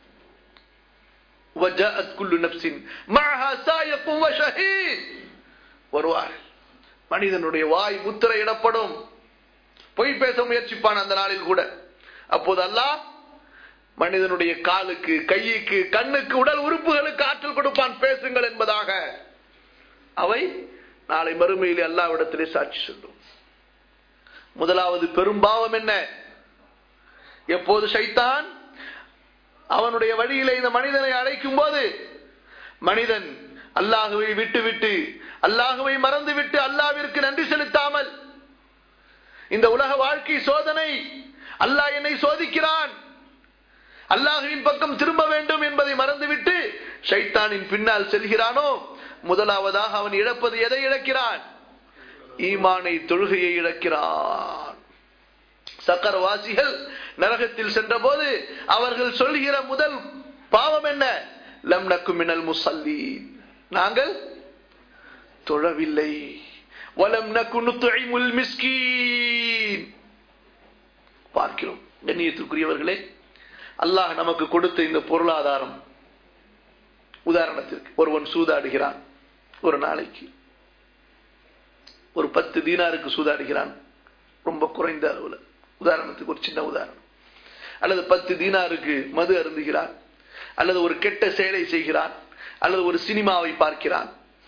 வருவார்கள். மனிதனுடைய வாய் முத்திரையிடப்படும். பொய் பேச முயற்சிப்பான் அந்த நாளில் கூட. அப்போது அல்லாஹ் மனிதனுடைய காலுக்கு, கைக்கு, கண்ணுக்கு, உடல் உறுப்புகளுக்கு ஆற்றல் கொடுப்பான், பேசுங்கள் என்பதாக. அவை நாளை மறுமையிலே அல்லாஹ்விடத்திலே சாட்சி சொல்லும். முதலாவது பெரும்பாவம் என்ன? எப்போது ஷைத்தான் அவனுடைய வழியிலே இந்த மனிதனை அழைக்கும் போது, மனிதன் அல்லாஹ்வை விட்டுவிட்டு, அல்லாஹ்வை மறந்துவிட்டு, அல்லாஹ்விற்கு நன்றி செலுத்தாமல், இந்த உலக வாழ்க்கை சோதனை, அல்லாஹ் என்னை சோதிக்கிறான், அல்லாஹ்வின் பக்கம் திரும்ப வேண்டும் என்பதை மறந்துவிட்டு ஷைத்தானின் பின்னால் செல்கிறானோ, முதலாவதாக அவன் இழப்பது எதை இழக்கிறான்? ஈமானை, தொழுகையை இழக்கிறான். சக்கரவாசிகள் நரகத்தில் சென்ற போது அவர்கள் சொல்கிற முதல் பாவம் என்ன? லம் நக்கு மினல் முஸல்லீன், நாங்கள் தொழவில்லை. வலம் நக்கு நுத்இமுல் மிஸ்கீன். பார்க்கிறோம் கண்ணியத்திற்குரியவர்களே, அல்லாஹ் நமக்கு கொடுத்த இந்த பொருளாதாரம், உதாரணத்திற்கு ஒருவன் சூதாடுகிறான், ஒரு நாளைக்கு ஒரு 10 தீனாருக்கு சூதாடுகிறான், ரொம்ப குறைந்த அளவுல, உதாரணத்துக்கு ஒரு சின்ன உதாரணம். அல்லது 10 தீனாருக்கு மது அருந்துகிறான், அல்லது ஒரு கெட்ட செயலை செய்கிறான், அல்லது ஒரு சினிமாவை பார்க்கிறான்.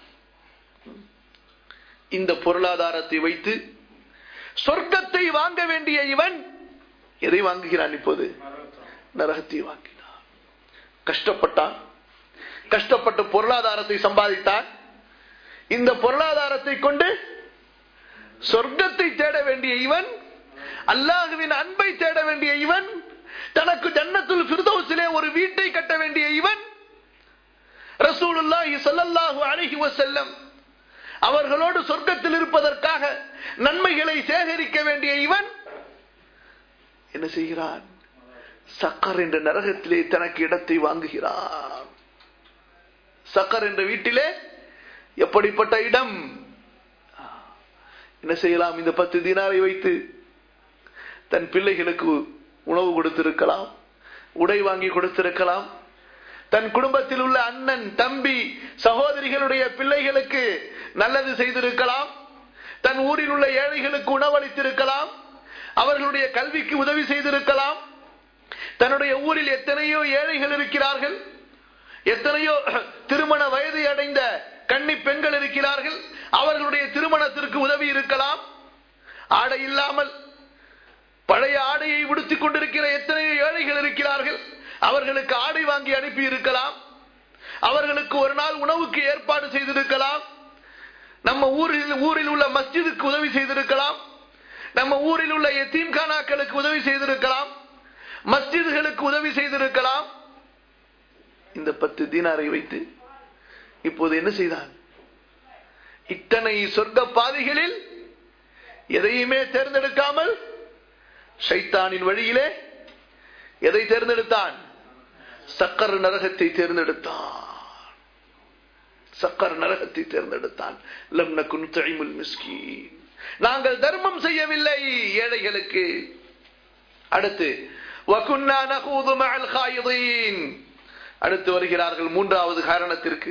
இந்த பொருளாதாரத்தை வைத்து சொர்க்கத்தை வாங்க வேண்டிய இவன் எதை வாங்குகிறான்? இப்போது நரகத்தை வாங்கினான். கஷ்டப்பட்டான், கஷ்டப்பட்ட பொருளாதாரத்தை சம்பாதித்தான். இந்த பொருளாதாரத்தை கொண்டு சொர்க்கத்தை தேட வேண்டிய இவன், அல்லாஹ்வின் அன்பை தேட வேண்டிய இவன், தனக்கு ஜன்னத்துல் ஃபிர்தௌஸிலே ஒரு வீட்டை கட்ட வேண்டிய இவன், ரசூலுல்லாஹி ஸல்லல்லாஹு அலைஹி வஸல்லம் அவர்களோடு சொர்க்கத்தில் இருப்பதற்காக நன்மைகளை சேகரிக்க வேண்டிய இவன் என்ன செய்கிறான்? சக்கர் என்ற நரகத்திலே தனக்கு இடத்தை வாங்குகிறான். சக்கர் என்ற வீட்டிலே எப்படிப்பட்ட இடம்? என்ன செய்யலாம்? இந்த 10 தீனாரை வைத்து தன் பிள்ளைகளுக்கு உணவு கொடுத்திருக்கலாம், உடை வாங்கி கொடுத்திருக்கலாம், தன் குடும்பத்தில் உள்ள அண்ணன், தம்பி, சகோதரிகளுடைய பிள்ளைகளுக்கு நல்லது செய்திருக்கலாம், தன் ஊரில் உள்ள ஏழைகளுக்கு உணவளித்திருக்கலாம், அவர்களுடைய கல்விக்கு உதவி செய்திருக்கலாம். தன்னுடைய ஊரில் எத்தனையோ ஏழைகள் இருக்கிறார்கள், எத்தனையோ திருமண வயது அடைந்த கன்னி பெண்கள் இருக்கிறார்கள், அவர்களுடைய திருமணத்திற்கு உதவி இருக்கலாம். ஆடை இல்லாமல் பழைய ஆடையை உடுத்திக் கொண்டிருக்கிற எத்தனையோ ஏழைகள் இருக்கிறார்கள், அவர்களுக்கு ஆடை வாங்கி அனுப்பி இருக்கலாம். அவர்களுக்கு ஒரு நாள் உணவுக்கு ஏற்பாடு செய்திருக்கலாம். நம்ம ஊரில் உள்ள மஸ்ஜிதுக்கு உதவி செய்திருக்கலாம். நம்ம ஊரில் உள்ள யதீம்கானாக்களுக்கு உதவி செய்திருக்கலாம். மஸ்ஜிதுகளுக்கு உதவி செய்திருக்கலாம். இந்த 10 தீனாரை வைத்து இப்போது என்ன செய்தான்? இத்தனை சொர்க்க பாதைகளில் எதையுமே தேர்ந்தெடுக்காமல் ஷைத்தானின் வழியிலே எதை தேர்ந்தெடுத்தான்? சக்கர் நரகத்தை தேர்ந்தெடுத்தான். சக்கர் நரகத்தை தேர்ந்தெடுத்தான். லம் நகு நுத்இமுல் மிஸ்கீன், நாங்கள் தர்மம் செய்யவில்லை ஏழைகளுக்கு. அடுத்து وَكُنَّا نَخُوضُ مَعَ الْخَائِضِينَ. அடுத்து வருகிறார்கள் மூன்றாவது காரணத்திற்கு.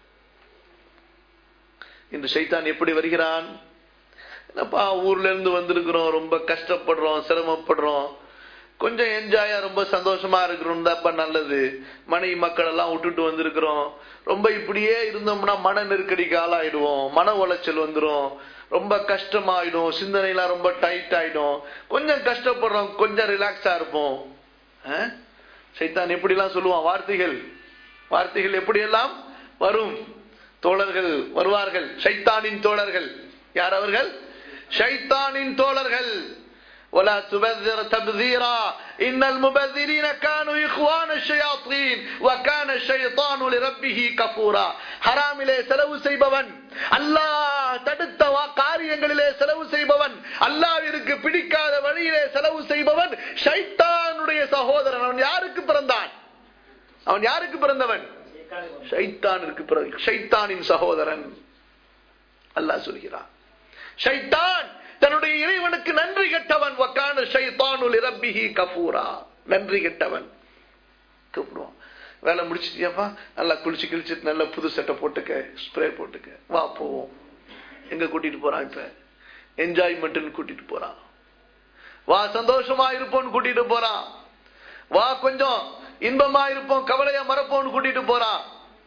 இந்த ஷைத்தான் எப்படி வருகிறான்? என்னப்பா ஊர்ல இருந்து வந்திருக்கிறோம், ரொம்ப கஷ்டப்படுறோம், சிரமப்படுறோம், கொஞ்சம் என்ஜாயா ரொம்ப சந்தோஷமா இருக்கிறோம் தான்ப்பா நல்லது. மனைவி மக்கள் எல்லாம் விட்டுட்டு வந்திருக்கிறோம், ரொம்ப இப்படியே இருந்தோம்னா மன நெருக்கடிக்கு ஆளாயிடுவோம், மன உளைச்சல் வந்துடும், ரொம்ப கஷ்டமாயிடும், சிந்தனைலாம் ரொம்ப டைட் ஆயிடும், கொஞ்சம் கஷ்டப்படுறோம், கொஞ்சம் ரிலாக்ஸா இருப்போம். ஷைத்தான் எப்படி எல்லாம் சொல்லுவான், வார்த்தைகள் எப்படியெல்லாம் வரும். தோழர்கள் வருவார்கள், ஷைத்தானின் தோழர்கள். யார் அவர்கள்? ஷைத்தானின் தோழர்கள். ولا تبذر تبذيرا ان المبذرين كانوا اخوان الشياطين وكان الشيطان لربه كفورا. ஹராமிலே செலவு செய்பவன், அல்லாஹ் தடுத்த காரியங்களிலே செலவு செய்பவன், அல்லாஹ்விற்கு பிடிக்காத வழியிலே செலவு செய்பவன் ஷைத்தானுடைய சகோதரன். அவன் யாருக்கு பிறந்தான்? அவன் யாருக்கு பிறந்தவன்? ஷைத்தானுக்கு பிறகு, ஷைத்தானின் சகோதரன். அல்லாஹ் சொல்கிறான், ஷைத்தான் தன்னுடைய இறைவனுக்கு நன்றி கெட்டவன். வகான ஷைத்தானு லிரப்பிஹி கஃபூரா. நன்றி கெட்டவன். கூப்பிடுவான், வேலை முடிச்சிட்டியாப்பா, நல்லா குளிச்சு கிழிச்சிட்டு நல்ல புது சட்டை போட்டுக்க, ஸ்ப்ரே போட்டுக்க, வா போவோம். எங்க கூட்டிட்டு போறான்? இப்ப என்ஜாய்மெண்ட் கூட்டிட்டு போறான். வா சந்தோஷமா இருப்போம்னு கூட்டிட்டு போறான். வா கொஞ்சம் இன்பமா இருப்போம், கவலையா மறப்போம்னு கூட்டிட்டு போறான்.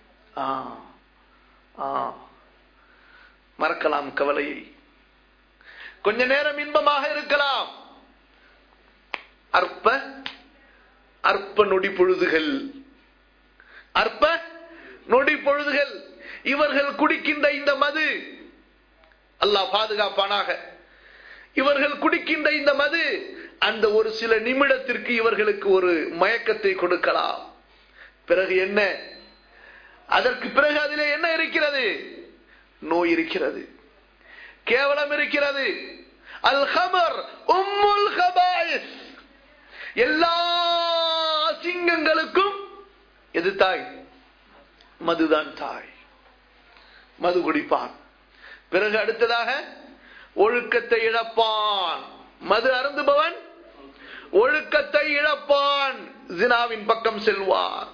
மறக்கலாம் கவலையை, கொஞ்ச நேரம் இன்பமாக இருக்கலாம். அற்ப அற்ப நொடி பொழுதுகள், அற்ப நொடி பொழுதுகள். இவர்கள் குடிக்கின்ற இந்த மது, அல்லாஹ் பாதுகாப்பானாக, இவர்கள் குடிக்கின்ற இந்த மது அந்த ஒரு சில நிமிடத்திற்கு இவர்களுக்கு ஒரு மயக்கத்தை கொடுக்கலாம். பிறகு என்ன? அதற்கு பிறகு அதிலே என்ன இருக்கிறது? நோய் இருக்கிறது, கேவலம் இருக்கிறது. அல் ஹமர் உம்முல் கபாயிஸ். எல்லா சிங்கங்களுக்கும் எது தாய்? மதுதான் தாய். மது குடிப்பான். பிறகு அடுத்ததாக ஒழுக்கத்தை இழப்பான். மது அருந்துபவன் ஒழுக்கத்தை இழப்பான், ஜினாவின் பக்கம் செல்வான்.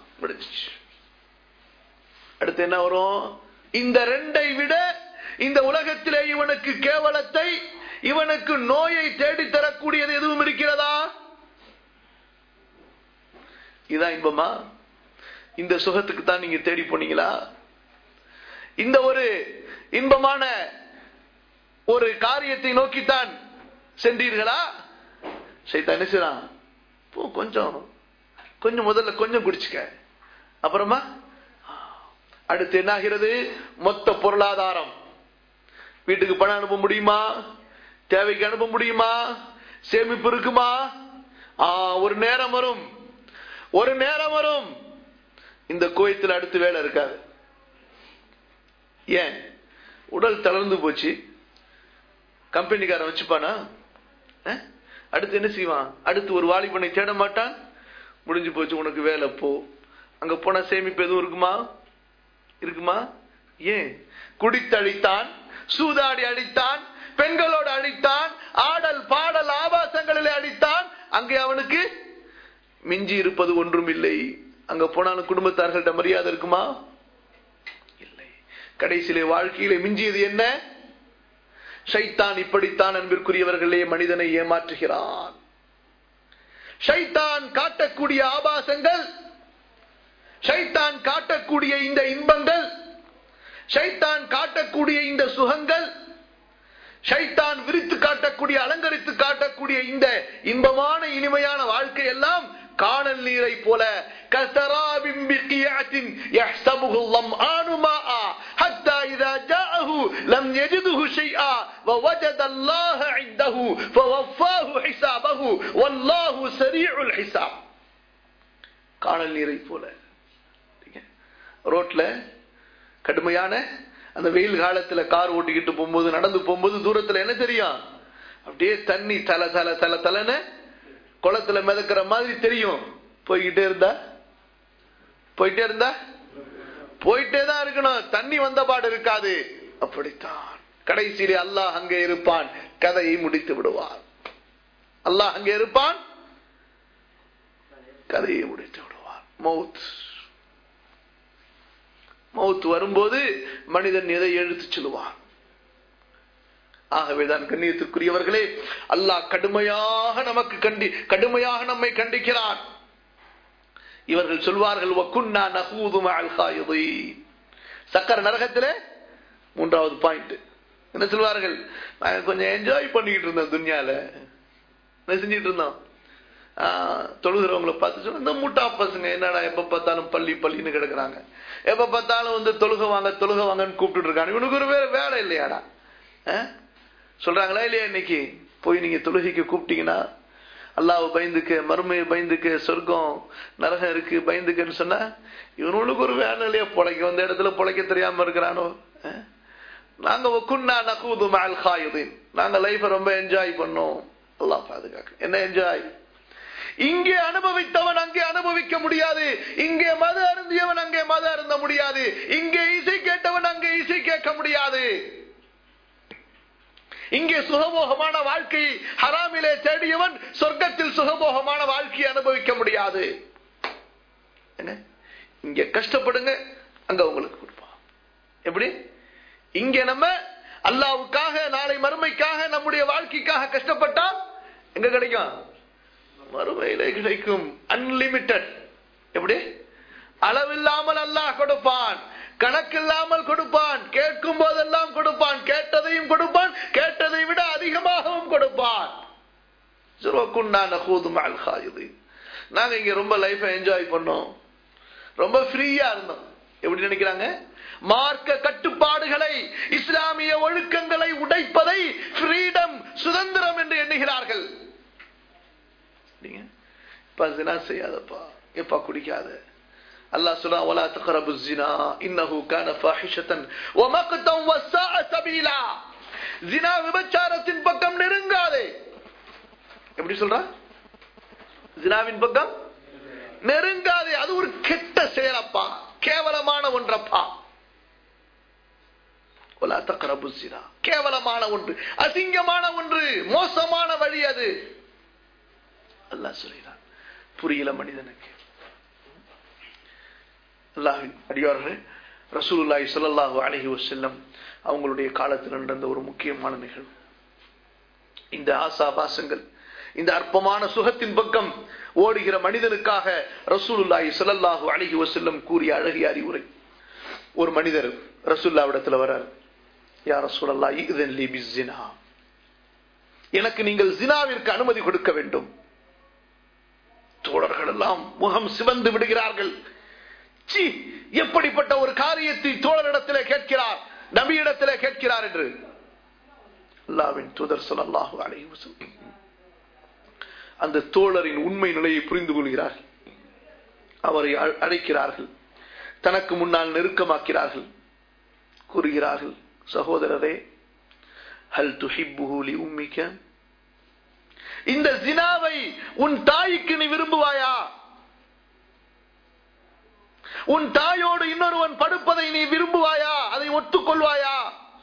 அடுத்து என்ன வரும்? இந்த ரெண்டை விட இந்த உலகத்திலே இவனுக்கு கேவலத்தை, இவனுக்கு நோயை தேடித்தரக்கூடியது எதுவும் இருக்கிறதா? இதான் இன்பமா? இந்த சுகத்துக்கு தான் நீங்க தேடி போனீங்களா? இந்த ஒரு இன்பமான ஒரு காரியத்தை நோக்கித்தான் சென்றீர்களா? ஷைத்தான் என்ன செய்றான்? போ கொஞ்சம் கொஞ்சம் முதல்ல கொஞ்சம் குடிச்சுக்க, அப்புறமா அடுத்து என்ன ஆகிறது? மொத்த பொருளாதாரம். வீட்டுக்கு பணம் அனுப்ப முடியுமா? தேவைக்கு அனுப்ப முடியுமா? சேமிப்பு இருக்குமா? ஒரு நேரம் வரும், ஒரு நேரம் வரும், இந்த கோயத்தில் அடுத்து வேலை இருக்காது. ஏன்? உடல் தளர்ந்து போச்சு. கம்பெனிக்காரன் வச்சுப்பானா? அடுத்து என்ன செய்வான்? அடுத்து ஒரு வாலிபனை தேட மாட்டான். முடிஞ்சு போச்சு, உனக்கு வேலை போ. அங்க போனா சேமிப்பு எதுவும் இருக்குமா? இருக்குமா? ஏன்? குடித்து அழித்தான், சூதாடி அழித்தான், பெண்களோடு அழித்தான், ஆடல் பாடல் ஆபாசங்களிலே அழித்தான். அங்கே அவனுக்கு மிஞ்சி இருப்பது ஒன்றும் இல்லை. அங்க போனாலும் குடும்பத்தார்கள்ட்ட மரியாதை இருக்குமா? இல்லை. கடைசியிலே வாழ்க்கையிலே மிஞ்சியது என்ன? ஷைத்தான் இப்படித்தான் அன்பிற்குரியவர்களே மனிதனை ஏமாற்றுகிறான். ஷைத்தான் காட்டக்கூடிய ஆபாசங்கள், ஷைத்தான் காட்டக்கூடிய இந்த இன்பங்கள், ஷைத்தான் காட்டக்கூடிய இந்த சுகங்கள், ஷைத்தான் விரித்து காட்டக்கூடிய, அலங்கரித்து காட்டக்கூடிய இந்த இன்பமான இனிமையான வாழ்க்கை எல்லாம் காணல் நீரை போல கஸராபின் பிகியாத்தின் யஹ்ஸபுஹு ல்லம்ஆனு மாஆ ஹத்தா இதா ஜாஅஹு லம் யஜிதுஹு ஷைஆ வவஜத அல்லாஹ இன்தஹு ஃபவஃபாஹு ஹிசாபஹு வல்லாஹு ஸரீஉல் ஹிசாப். காணல் நீரை போல. ரோட்ல கடுமையான அந்த வெயில் காலத்துல கார் ஓட்டிக்கிட்டு போகும்போது, நடந்து போகும்போது தூரத்துல என்ன தெரியும்? அப்படியே தண்ணி தல தல தல தலன்னு குளத்துல மிதக்கிற மாதிரி தெரியும். போய்கிட்டே தான் இருக்கணும். தண்ணி வந்த பாடு இருக்காது. அப்படித்தான் கடைசியிலே அல்லாஹ் அங்கே இருப்பான், கதையை முடித்து விடுவார். அல்லாஹ் அங்கே இருப்பான், கதையை முடித்து விடுவார். மௌத் வரும்போது மனிதன் எதை எழுத்து சொல்லுவான். ஆகவேதான் கண்ணியத்திற்குரியவர்களே, அல்லாஹ் கடுமையாக நம்மை கண்டிக்கிறான். இவர்கள் சொல்வார்கள் வகுன்னா நஹூது மஅல் காயிதீன். சக்கர நரகத்திலே 3வது பாயிண்ட் என்ன சொல்வார்கள்? நாங்க கொஞ்சம் என்ஜாய் பண்ணிக்கிட்டு இருந்தோம் துன்யால, என்ன செஞ்சிட்டு இருந்தோம்? தொழுகிறவங்களை பார்த்து சொன்ன இந்த முட்டா பசங்க என்னடா எப்ப பார்த்தாலும் பள்ளின்னு கிடக்குறாங்க, எப்ப பார்த்தாலும் தொழுக வாங்கன்னு கூப்பிட்டு இருக்காங்க, இவனுக்கு ஒரு வேலை இல்லையாடா சொல்றாங்களா இல்லையா? இன்னைக்கு போய் நீங்க தொழுகைக்கு கூப்பிட்டீங்கன்னா அல்லாஹ் பயந்துக்க, மறுமையை பயந்துக்க, சொர்க்கம் நரகம் இருக்கு பயந்துக்கன்னு சொன்னா இவனுக்கு ஒரு வேலை இல்லையா? பொழைக்க வந்த இடத்துல பொழைக்க தெரியாம இருக்கிறானோ? நாங்க வகுன்னா நஹூது மஅல் காயிதீன், நாங்க லைஃபை ரொம்ப என்ஜாய் பண்ணோம். அல்லாஹ் பாதுகாக்க. என்ன என்ஜாய்? இங்கே அனுபவித்தவன் அங்கே அனுபவிக்க முடியாது, இங்கே மது அருந்தியவன் அங்கே மது அருந்த முடியாது, இங்கே இசை கேட்டவன் அங்கே இசை கேட்க முடியாது. இங்கே சுகபோகமான வாழ்க்கை ஹராமிலே தேடியவன் சொர்க்கத்தில் சுகபோகமான வாழ்க்கையை அனுபவிக்க முடியாது. என்ன? இங்க கஷ்டப்படுங்க, அங்க உங்களுக்கு கொடுப்பான். எப்படி? இங்க நம்ம அல்லாஹ்வுக்காக நாளை மறுமைக்காக நம்முடைய வாழ்க்கைக்காக கஷ்டப்பட்டா எங்க கிடைக்கும்? மறுமையிலே கிடைக்கும். அன்லிமிட்டட். எப்படி? அளவில்லாமல் அல்லாஹ் கொடுப்பான், கணக்கில்லாமல் கொடுப்பான், கேட்கும் போதெல்லாம் கொடுப்பான், கேட்டதையும் கொடுப்பான், கேட்டதை விட அதிகமாகவும் கொடுப்பான். நாங்க இங்க ரொம்ப லைஃபை என்ஜாய் பண்ணோம், ரொம்ப ஃப்ரீயா இருந்தோம். எப்படி நினைக்கிறாங்க? மார்க்க கட்டுப்பாடுகளை, இஸ்லாமிய ஒழுக்கங்களை உடைப்பதை ஃப்ரீடம், சுதந்திரம் என்று எண்ணுகிறார்கள். செய்யாதப்பா, எப்பா குடிக்காத. அல்லாஹ் சொல்றான் வலா தக்ரபு ஸினா இன்னஹு கான ஃபாஹிஷத்தன் வ மக்தன் வ ஸாஅ சபீலா. ஜினா விபச்சாரத்தின் பக்கம் நெருங்காதே. எப்படி சொல்றான்? ஜினாவின் பக்கம் நெருங்காதே, அது ஒரு கெட்ட செயலப்பா, கேவலமான ஒன்றப்பா. வலா தக்ரபு ஸினா, கேவலமான ஒன்று, அசிங்கமான ஒன்று, மோசமான வழி அது. அல்லாஹ் சொல்றான். புரியல மனிதனுக்கு. அல்லாஹ்வின் அடியார்களே, ரசூலுல்லாஹி ஸல்லல்லாஹு அலைஹி வஸல்லம் அவங்களுடைய காலத்தில் நடந்த ஒரு முக்கியமான நிகழ்வு. இந்த ஆசாபாசங்கள், இந்த அற்பமான சுகத்தின் பக்கம் ஓடுகிற மனிதனுக்காக ரசூலுல்லாஹி ஸல்லல்லாஹு அலைஹி வஸல்லம் கூறிய அழகிய அறிவுரை. ஒரு மனிதர் ரசூலுல்லாஹ்விடத்துல வரார். யா ரசூலல்லாஹ் இذن لي بالزنا, எனக்கு நீங்கள் ஜினாவிற்கு அனுமதி கொடுக்க வேண்டும். தோழர்கள் எல்லாம் முகம் சிவந்து விடுகிறார்கள். எப்படிப்பட்ட ஒரு காரியத்தை தோழரிடத்திலே கேட்கிறார், நபியிடத்திலே கேட்கிறார் என்று. அல்லாஹ்வின் தூதர் ஸல்லல்லாஹு அலைஹி வஸல்லம் அந்த தோழரின் உண்மை நிலையை புரிந்து கொள்கிறார்கள். அவரை அழைக்கிறார்கள், தனக்கு முன்னால் நெருக்கமாக்கிறார்கள். கூறுகிறார்கள், சகோதரரே, ஹல் துஹிப்புஹு லி உம்மிக, இந்த ஜினாவை உன் தாய்க்கு நீ விரும்புவாயா? உன் தாயோடு இன்னொருவன் படுப்பதை நீ விரும்புவாயா? அதை ஒத்துக்கொள்வாயா?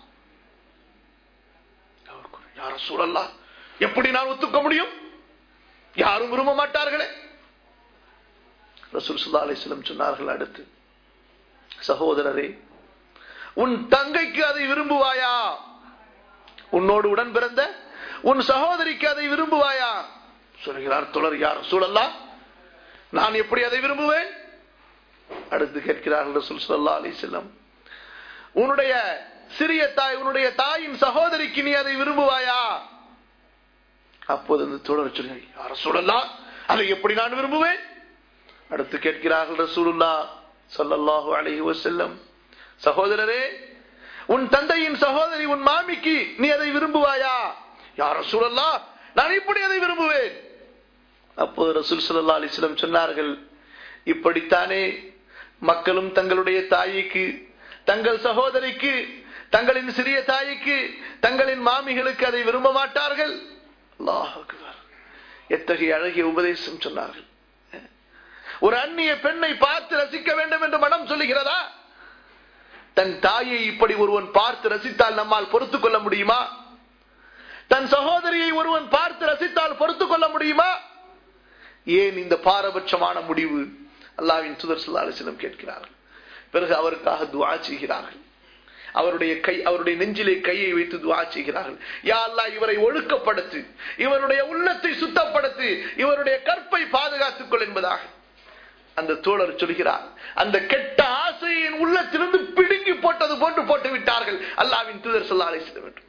யா ரசூலல்லாஹ், எப்படி நான் ஒத்துக்க முடியும்? யாரும் விரும்ப மாட்டார்களே. ரசூல் ஸல்லல்லாஹு அலைஹி வஸல்லம் சொன்னார்கள் அடுத்து, சகோதரரே, உன் தங்கைக்கு அதை விரும்புவாயா? உன்னோடு உடன் பிறந்த உன் சகோதரிக்கு அதை விரும்புவாயா? சொல்கிறார் தோழர், யா ரசூலல்லாஹ், நான் எப்படி அதை விரும்புவேன்? அடுத்து கேட்கிறார்கள் ரசூல் ஸல்லல்லாஹு அலைஹி வஸல்லம், உன்னுடைய சிறிய தாய், உன்னுடைய தாயின் சகோதரிக்கு நீ அதை விரும்புவாயா? அப்போது அந்த தோழர் சொல்கிறார், யா ரசூலல்லாஹ், அதை எப்படி நான் விரும்புவேன்? அடுத்து கேட்கிறார்கள் ரசூலுல்லாஹ் ஸல்லல்லாஹு அலைஹி வஸல்லம், சகோதரரே, உன் தந்தையின் சகோதரி, உன் மாமிக்கு நீ அதை விரும்புவாயா? யா ரசூலல்லாஹ், நான் இப்படி அதை விரும்புவேன். அப்போது ரசூல் ஸல்லல்லாஹு அலைஹி வஸல்லம் சொன்னார்கள், இப்படித்தானே மக்களும் தங்களுடைய தாய்க்கு, தங்கள் சகோதரிக்கு, தங்களின் சிறிய தாய்க்கு, தங்களின் மாமிகளுக்கு அதை விரும்ப மாட்டார்கள். அல்லாஹ் அக்பர், எத்தகைய அழகிய உபதேசம் சொன்னார்கள். ஒரு அந்நிய பெண்ணை பார்த்து ரசிக்க வேண்டும் என்று மனம் சொல்லுகிறதா? தன் தாயை இப்படி ஒருவன் பார்த்து ரசித்தால் நம்மால் பொறுத்துக் கொள்ள முடியுமா? தன் சகோதரியை ஒருவன் பார்த்து ரசித்தால் பொறுத்துக் கொள்ள முடியுமா? ஏன் இந்த பாரபட்சமான முடிவு? அல்லாஹ்வின் தூதர் ஸல்லல்லாஹு அலைஹி வஸல்லம் கேட்கிறார்கள். பிறகு அவருக்காக துஆ செய்கிறார்கள். அவருடைய நெஞ்சிலே கையை வைத்து துஆ செய்கிறார்கள். யா அல்லாஹ், இவரை ஒழுக்கப்படுத்து, இவருடைய உள்ளத்தை சுத்தப்படுத்து, இவருடைய கற்பை பாதுகாத்துக் கொள் என்பதாக அந்த தோழர் சொல்கிறார். அந்த கெட்ட ஆசையின் உள்ளத்திலிருந்து பிடுங்கி போட்டது போன்று போட்டு விட்டார்கள் அல்லாஹ்வின் தூதர் ஸல்லல்லாஹு அலைஹி வஸல்லம்.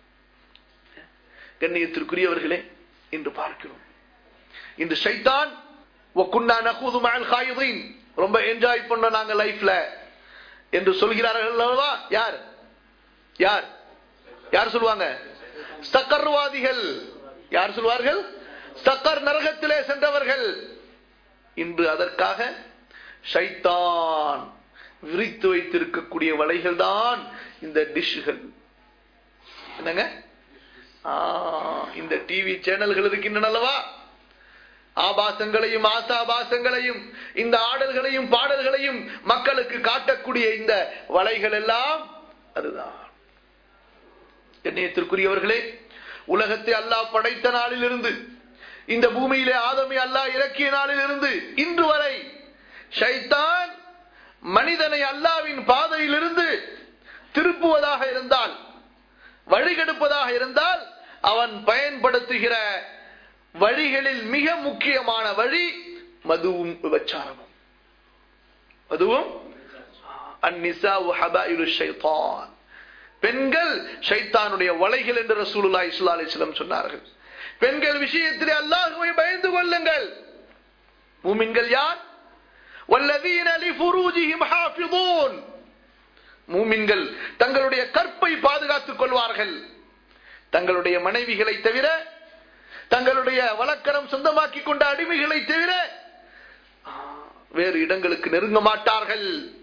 கண்ணியத்திற்குரியவர்களே, இன்று பார்க்கிறோம், இந்த ஷைத்தான் வகுன்னா நகூது மஅல் காயிதீன், ரொம்ப என்ஜாய் பண்ணோம் நாங்க லைஃப்ல என்று சொல்கிறார்கள் அல்லவா? யார் யார் யார் சொல்வாங்க? சக்கர்வாதிகள். யார் சொல்வார்கள்? சக்கர் நரகத்திலே சென்றவர்கள். இன்று அதற்காக ஷைத்தான் விரித்து வைத்திருக்கக்கூடிய வலைகள் தான் இந்த டிஷ்கள். என்னங்க, இந்த டிவி சேனல்கள் இருக்கின்றன அல்லவா? ஆபாசங்களையும் ஆசாபாசங்களையும் இந்த ஆடல்களையும் பாடல்களையும் மக்களுக்கு காட்டக்கூடிய இந்த வலைகள் எல்லாம் அதுதான். கண்ணியத்திற்குரியவர்களே, உலகத்தை அல்லாஹ் படைத்த நாளிலிருந்து, இந்த பூமியிலே ஆதமை அல்லாஹ் இறக்கிய நாளிலிருந்து இன்று வரை ஷைத்தான் மனிதனை அல்லாஹ்வின் பாதையிலிருந்து திருப்புவதாக இருந்தால், வழிகெடுப்பதாக இருந்தால், அவன் பயன்படுத்துகிற வழிகளில் மிக முக்கியமான வழி மதுவும் விபச்சாரமும். மதுவும் அந்நிசாஉ ஹபாயிலு ஷைத்தான், பெண்கள் ஷைத்தானுடைய வலைகள் என்று ரசூலுல்லாஹி ஸல்லல்லாஹு அலைஹி வஸல்லம் சொன்னார்கள். பெண்கள் விஷயத்திலே அல்லாஹ்வை பயந்து கொள்ளுங்கள். மூமின்கள் யார்? வல்லதீன லிஃபுரூஜிஹிம் ஹாஃபிதூன், மூமின்கள் தங்களுடைய கற்பை பாதுகாத்துக் கொள்வார்கள். தங்களுடைய மனைவிகளை தவிர, தங்களுடைய வழக்கரம் சொந்தமாக்கிக் கொண்ட அடிமைகளை தவிர வேறு இடங்களுக்கு நெருங்க மாட்டார்கள்.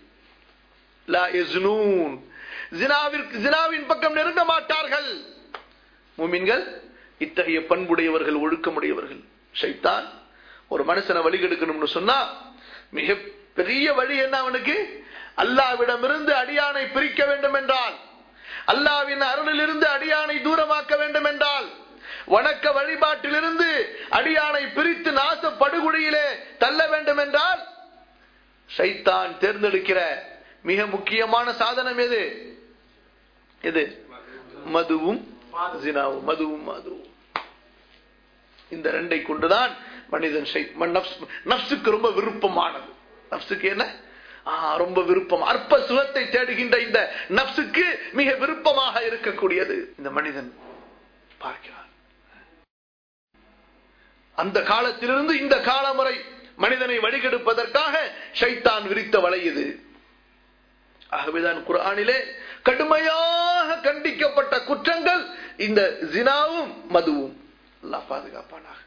லா யஸ்னூன், ஜினாவின் பக்கம் நெருங்க மாட்டார்கள். மூமின்கள் இத்தகைய பண்புடையவர்கள், ஒழுக்கமுடையவர்கள். ஷைத்தான் ஒரு மனுஷனை வழிகெடுக்கணும்னு சொன்னா மிக பெரிய வழி என்ன? அவனுக்கு அல்லாஹ்விடமிருந்து அடியானை பிரிக்க வேண்டும் என்றால், அல்லாஹ்வின் அருளிலிருந்து அடியானை தூரமாக்க வேண்டும் என்றால், வணக்க வழிபாட்டிலிருந்து அடியானை பிரித்து நாச படுகொலியிலே தள்ள வேண்டும் என்றால், ஷைத்தான் தேர்ந்தெடுக்கிற மிக முக்கியமான சாதனம் எது? எது? மதுவும் ஜினாவும். மதுவும் மதுவும். இந்த ரெண்டை கொண்டுதான் மனிதன் நப்சுக்கு ரொம்ப விருப்பமானது. நப்சுக்கு என்ன? ரொம்ப விருப்பம், அற்ப சுகத்தை தேடுகின்ற இந்த நப்சுக்கு மிக விருப்பமாக இருக்கக்கூடியது இந்த மனிதன் பார்க்கிறார். அந்த காலத்திலிருந்து இந்த காலம் வரை மனிதனை வழிகெடுப்பதற்காக ஷைத்தான் விரித்த வலை இது. ஆகவேதான் குர்ஆனிலே கடுமையாக கண்டிக்கப்பட்ட குற்றங்கள் இந்த ஜினாவும் மதுவும். அல்லாஹ் பாதுகாப்பானாக.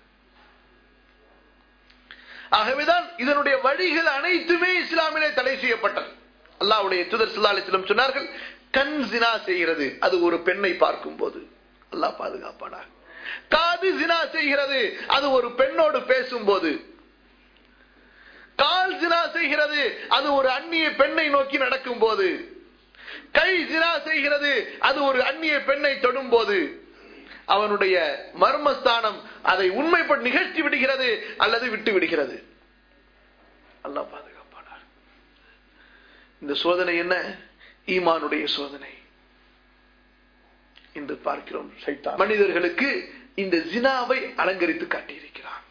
ஆகவேதான் இதனுடைய வழிகள் அனைத்துமே இஸ்லாமிலே தடை செய்யப்பட்டது. அல்லாஹ்வுடைய தூதர் ஸல்லல்லாஹு அலைஹி வஸல்லம் சொன்னார்கள், கண் ஜினா செய்கிறது அது ஒரு பெண்ணை பார்க்கும் போது. அல்லாஹ் பாதுகாப்பானாக. காது ஜினா செய்கிறது அது ஒரு பெண்ணோடு பேசும்போது. கால் ஜினா செய்கிறது அது ஒரு அந்நிய பெண்ணை நோக்கி நடக்கும் போது. கை ஜினா செய்கிறது அது ஒரு அந்நிய பெண்ணை தொடும் போது. அவனுடைய மர்மஸ்தானம் அதை உண்மைப்பட்டு நிகழ்த்தி விடுகிறது அல்லது விட்டு விடுகிறது. அல்லாஹ் பாதுகாப்பானார். இந்த சோதனை என்ன? ஈமானுடைய சோதனை. இன்று பார்க்கிறோம், ஷைத்தான் மனிதர்களுக்கு இந்த ஜினாவை அலங்கரித்து காட்டியிருக்கிறான்.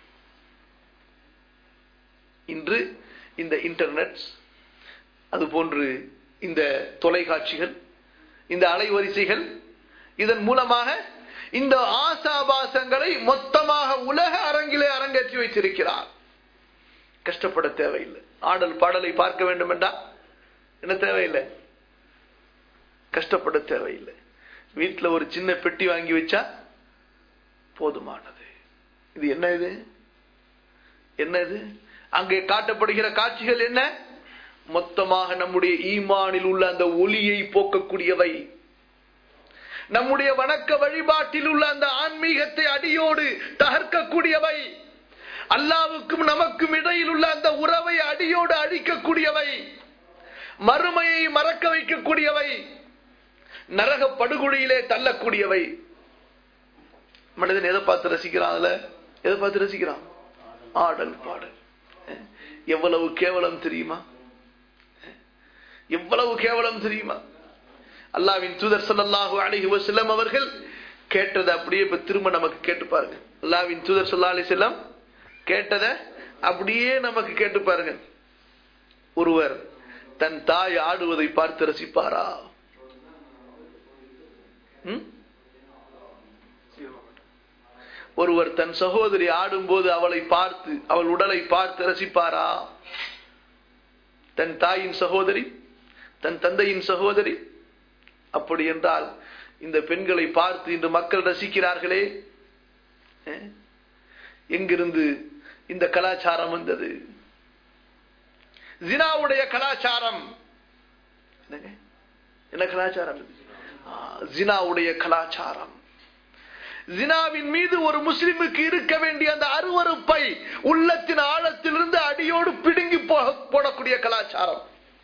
இன்று இந்த இன்டர்நெட், அதுபோன்று இந்த தொலைக்காட்சிகள், இந்த அலைவரிசைகள், இதன் மூலமாக இந்த ஆசாபாசங்களை மொத்தமாக உலக அரங்கிலே அரங்கேற்றி வைத்திருக்கிறார். கஷ்டப்பட தேவையில்லை. ஆடல் பாடலை பார்க்க வேண்டும் என்றால் என்ன தேவையில்லை, கஷ்டப்பட தேவையில்லை. வீட்டில் ஒரு சின்ன பெட்டி வாங்கி வச்சா போதுமானது. இது என்ன? இது என்ன? இது அங்கே காட்டப்படுகிற காட்சிகள் என்ன? மொத்தமாக நம்முடைய ஈமானில் உள்ள அந்த ஒளியை போக்கக்கூடியவை, நம்முடைய வணக்க வழிபாட்டில் உள்ள அந்த ஆன்மீகத்தை அடியோடு தகர்க்கக்கூடியவை, அல்லாஹ்வுக்கும் நமக்கும் இடையில் உள்ள அந்த உறவை அடியோடு அழிக்கக்கூடியவை, மறுமையை மறக்க வைக்கக்கூடியவை, நரக படுகொலியிலே தள்ளக்கூடியவை. மனிதன் எதை பார்த்து ரசிக்கிறான்? அதுல எதை பார்த்து ரசிக்கிறான்? ஆடல் பாடல். எவ்வளவு கேவலம் தெரியுமா? எவ்வளவு கேவலம் தெரியுமா? அல்லாஹ்வின் தூதர் ஸல்லல்லாஹு அலைஹி வஸல்லம் அவர்கள் கேட்டதை அப்படியே இப்ப திரும்ப நமக்கு கேட்டு பாருங்க. அல்லாஹ்வின் தூதர் ஸல்லல்லாஹு அலைஹி வஸல்லம் கேட்டதை அப்படியே நமக்கு கேட்டு பாருங்க. ஒருவர் தன் தாய் ஆடுவதை பார்த்து ரசிப்பாரா? ஒருவர் தன் சகோதரி ஆடும்போது அவளை பார்த்து, அவள் உடலை பார்த்து ரசிப்பாரா? தன் தாயின் சகோதரி, தன் தந்தையின் சகோதரி. அப்படி என்றால் இந்த பெண்களை பார்த்து இன்று மக்கள் ரசிக்கிறார்களே, எங்கிருந்து இந்த கலாச்சாரம் வந்தது? ஜினாவுடைய கலாச்சாரம். என்ன கலாச்சாரம்? ஜினாவுடைய கலாச்சாரம். ஜினாவின் மீது ஒரு முஸ்லிமுக்கு இருக்க வேண்டிய அந்த அருவருப்பை உள்ளத்தின் ஆழத்திலிருந்து அடியோடு பிடுங்கி போடக்கூடிய கலாச்சாரம்.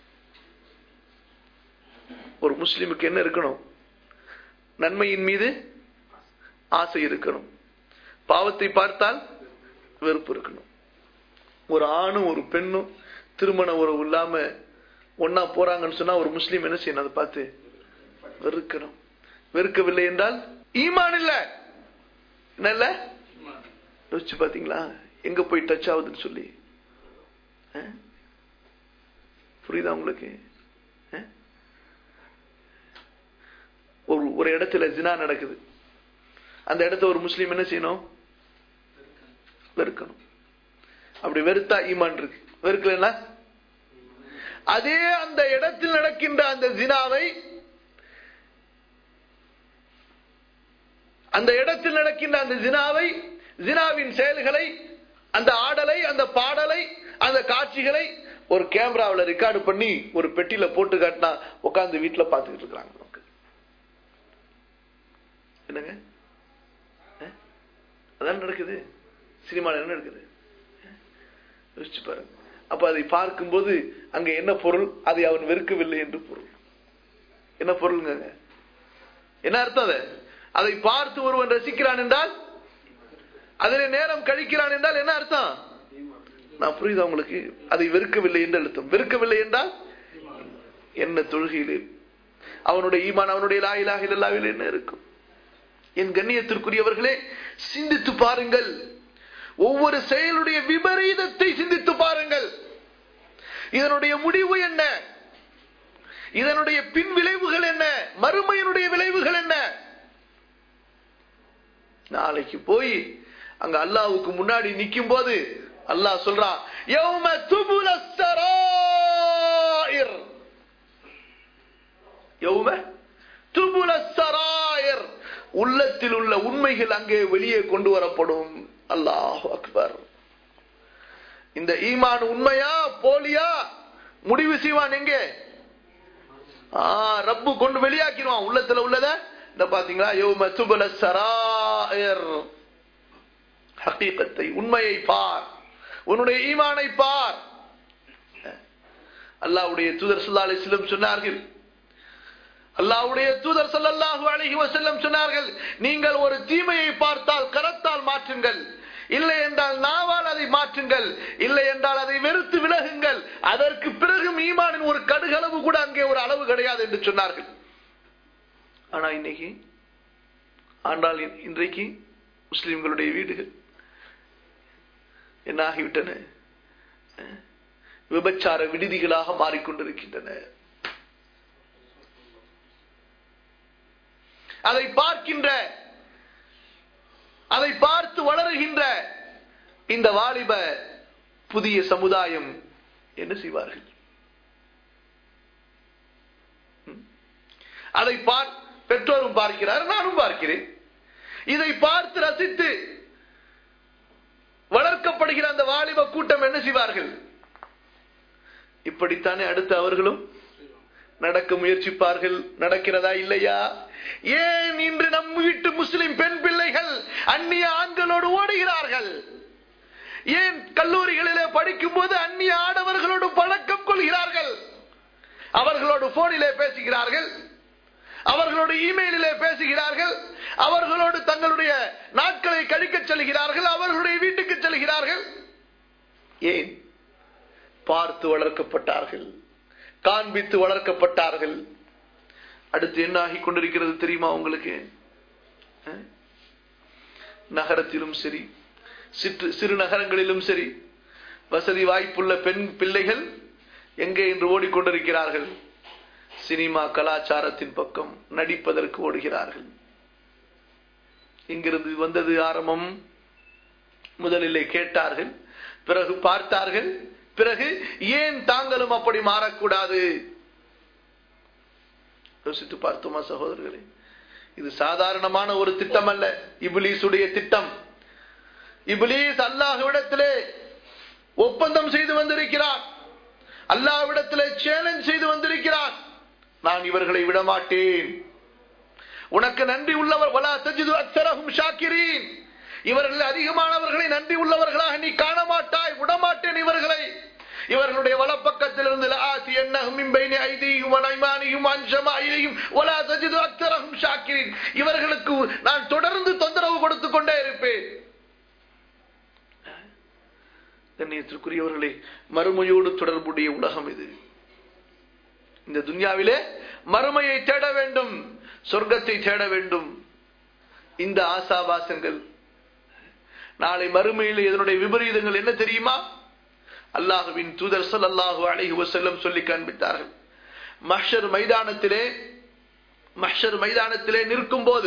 ஒரு முஸ்லிமுக்கு என்ன இருக்கணும்? நன்மையின் மீது ஆசை இருக்கணும், பாவத்தை பார்த்தால் வெறுப்பு இருக்கணும். ஒரு ஆணும் ஒரு பெண்ணும் திருமண உறவு இல்லாம ஒன்னா போறாங்கன்னு சொன்னா ஒரு முஸ்லீம் என்ன செய்யணும்? அதை பார்த்து வெறுக்கணும். வெறுக்கவில்லை என்றால் ஈமான் இல்ல. என்ன யோசிச்சு பாத்தீங்களா எங்க போய் டச் ஆகுதுன்னு சொல்லி? புரியுதா உங்களுக்கு? ஒரு இடத்துல ஜினா நடக்குது, அந்த இடத்த ஒரு முஸ்லீம் என்ன செய்யணும்? வெறுக்கணும். அப்படி வெறுத்தா ஈமான் இருக்கு, வெறுக்கலன்னா அதே அந்த இடத்தில் நடக்கின்ற அந்த ஜினாவை, அந்த இடத்தில் நடக்கின்ற அந்த ஜினாவை, ஜினாவின் செயல்களை, அந்த ஆடலை, அந்த பாடலை, அந்த காட்சிகளை ஒரு கேமராவில் ரெக்கார்டு பண்ணி ஒரு பெட்டியில போட்டு காட்டினா உட்கார்ந்து வீட்டுல பாத்துக்கிட்டு இருக்காங்க. என்னங்க அதான் நடக்குது சினிமாவில். என்ன நடக்குது யோசிச்சு பாருங்க. அப்ப அதை பார்க்கும்போது அங்க என்ன பொருள்? அதை அவன் வெறுக்கவில்லை என்று பொருள். என்ன பொருளுங்க? என்ன அர்த்தம்? அதை பார்த்து ஒருவன் ரசிக்கிறான் என்றால், அதிலே நேரம் கழிக்கிறான் என்றால் என்ன அர்த்தம்? நான் புரியுதா உங்களுக்கு? அதை வெறுக்கவில்லை என்று அர்த்தம். வெறுக்கவில்லை என்றால் என்ன? தொழுகையிலே அவனுடைய ஈமான், அவனுடைய லா இலாஹ இல்லல்லாஹ்வில் என்ன இருக்கும்? என் கண்ணியத்திற்குரியவர்களே, சிந்தித்து பாருங்கள். ஒவ்வொரு செயலுடைய விபரீதத்தை சிந்தித்து பாருங்கள். இதனுடைய முடிவு என்ன? இதனுடைய பின் விளைவுகள் என்ன? மறுமையினுடைய விளைவுகள் என்ன? நாளைக்கு போய் அங்க அல்லாஹ்வுக்கு முன்னாடி நிக்கும் போது அல்லாஹ் சொல்றான், யௌம துபுலஸ் ஸராயிர். யௌம துபுலஸ் ஸராயிர். உள்ளத்தில் உள்ள உண்மைகள் அங்கே வெளியே கொண்டு வரப்படும். அல்லாஹு அக்பர். இந்த ஈமான் உண்மையா போலியா முடிவு செய்வான் எங்கே? ரப்பு கொண்டு வெளியாக்கிடுவான். உள்ளத்துல உள்ளத இந்த பாத்தீங்களா, யௌம துபுலஸ் ஸராயிர். ஹகீகத்தை, உண்மையை பார், உன்னுடைய ஈமானை பார். அல்லாஹ்வுடைய தூதர் ஸல்லல்லாஹு அலைஹி வஸல்லம் சொன்னார்கள், அல்லாஹ்வுடைய தூதர் ஸல்லல்லாஹு அலைஹி வஸல்லம் சொன்னார்கள், நீங்கள் ஒரு தீமையை பார்த்தால் கரத்தால் மாற்றுங்கள், இல்லை என்றால் நாவால் அதை மாற்றுங்கள், இல்லை என்றால் அதை வெறுத்து விலகுங்கள். அதற்கு பிறகு ஈமானின் ஒரு கடுகளவு கூட அங்கே ஒரு அளவு கிடையாது என்று சொன்னார்கள். ஆனா இன்னைக்கு, ஆனால் இன்றைக்கு முஸ்லிம்களுடைய வீடுகள் என்ன ஆகிவிட்டன? விபச்சார விடுதிகளாக மாறிக்கொண்டிருக்கின்றன. அதை பார்க்கின்ற, அதை பார்த்து வளருகின்ற இந்த வாலிப புதிய சமுதாயம் என்ன செய்வார்கள்? அதை பெற்றோரும் பார்க்கிறார், நானும் பார்க்கிறேன். இதை பார்த்து ரசித்து வளர்க்கப்படுகிற அந்த வாலிப கூட்டம் என்ன செய்வார்கள்? இப்படித்தானே அடுத்து அவர்களும் நடக்க முயற்சிப்பார்கள். நடக்கிறதா இல்லையா? ஏன் இன்று நம் வீட்டு முஸ்லிம் பெண் பிள்ளைகள் அந்நிய ஆண்களோடு ஓடுகிறார்கள்? ஏன் கல்லூரிகளிலே படிக்கும் போது அந்நிய ஆடவர்களோடு பழக்கம் கொள்கிறார்கள்? அவர்களோடு போனிலே பேசுகிறார்கள், அவர்களோடு இமெயிலிலே பேசுகிறார்கள், அவர்களோடு தங்களுடைய நாட்களை கழிக்க செல்கிறார்கள், அவர்களுடைய வீட்டுக்கு செல்கிறார்கள். ஏன்? பார்த்து வளர்க்கப்பட்டார்கள், காண்பித்து வளர்க்கப்பட்டார்கள். அடுத்து என்ன ஆகிக் கொண்டிருக்கிறது தெரியுமா உங்களுக்கு? நகரத்திலும் சரி, சிறு நகரங்களிலும் சரி, வசதி வாய்ப்புள்ள பெண் பிள்ளைகள் எங்கே என்று ஓடிக்கொண்டிருக்கிறார்கள்? சினிமா கலாச்சாரத்தின் பக்கம் நடிப்பதற்கு ஓடுகிறார்கள். இங்கிருந்து வந்தது ஆரம்பம். முதலிலே கேட்டார்கள், பிறகு பார்த்தார்கள், பிறகு ஏன் தாங்களும் அப்படி மாறக்கூடாது? யோசித்து பார்த்தோமா சகோதரர்களே? இது சாதாரணமான ஒரு திட்டம் அல்ல, இப்லீசுடைய திட்டம். இப்லீஸ் அல்லாஹ்விடத்திலே ஒப்பந்தம் செய்து வந்திருக்கிறான், அல்லாஹ்விடத்திலே சேலஞ்ச் செய்து வந்திருக்கிறான். நான் இவர்களை விடமாட்டேன், உனக்கு நன்றி உள்ளவர் வலா தஜிது அக்ஸரஹும் ஷாக்கிரீன், இவர்கள் அதிகமானவர்களை நன்றி உள்ளவர்களாக நீ காண மாட்டாய், விடமாட்டேன் இவர்களை. இவர்களுடைய வலப்பக்கத்திலிருந்து இவர்களுக்கு நான் தொடர்ந்து தொந்தரவு கொடுத்துக் கொண்டே இருப்பேன். கண்ணியத்திற்குரியவர்களே, மறுமையோடு தொடர்புடைய உலகம் இது. இந்த துன்யாவிலே மறுமையை தேட வேண்டும், சொர்க்கத்தை தேட வேண்டும். இந்த ஆசாபாசங்கள் நாளை மறுமையில் இதனுடைய விபரீதங்கள் என்ன தெரியுமா? அல்லாஹ்வின் தூதர் ஸல்லல்லாஹு அலைஹி வஸல்லம் சொல்லி காண்பித்தார்கள். மஹ்ஷர் மைதானத்திலே நிற்கும் போது,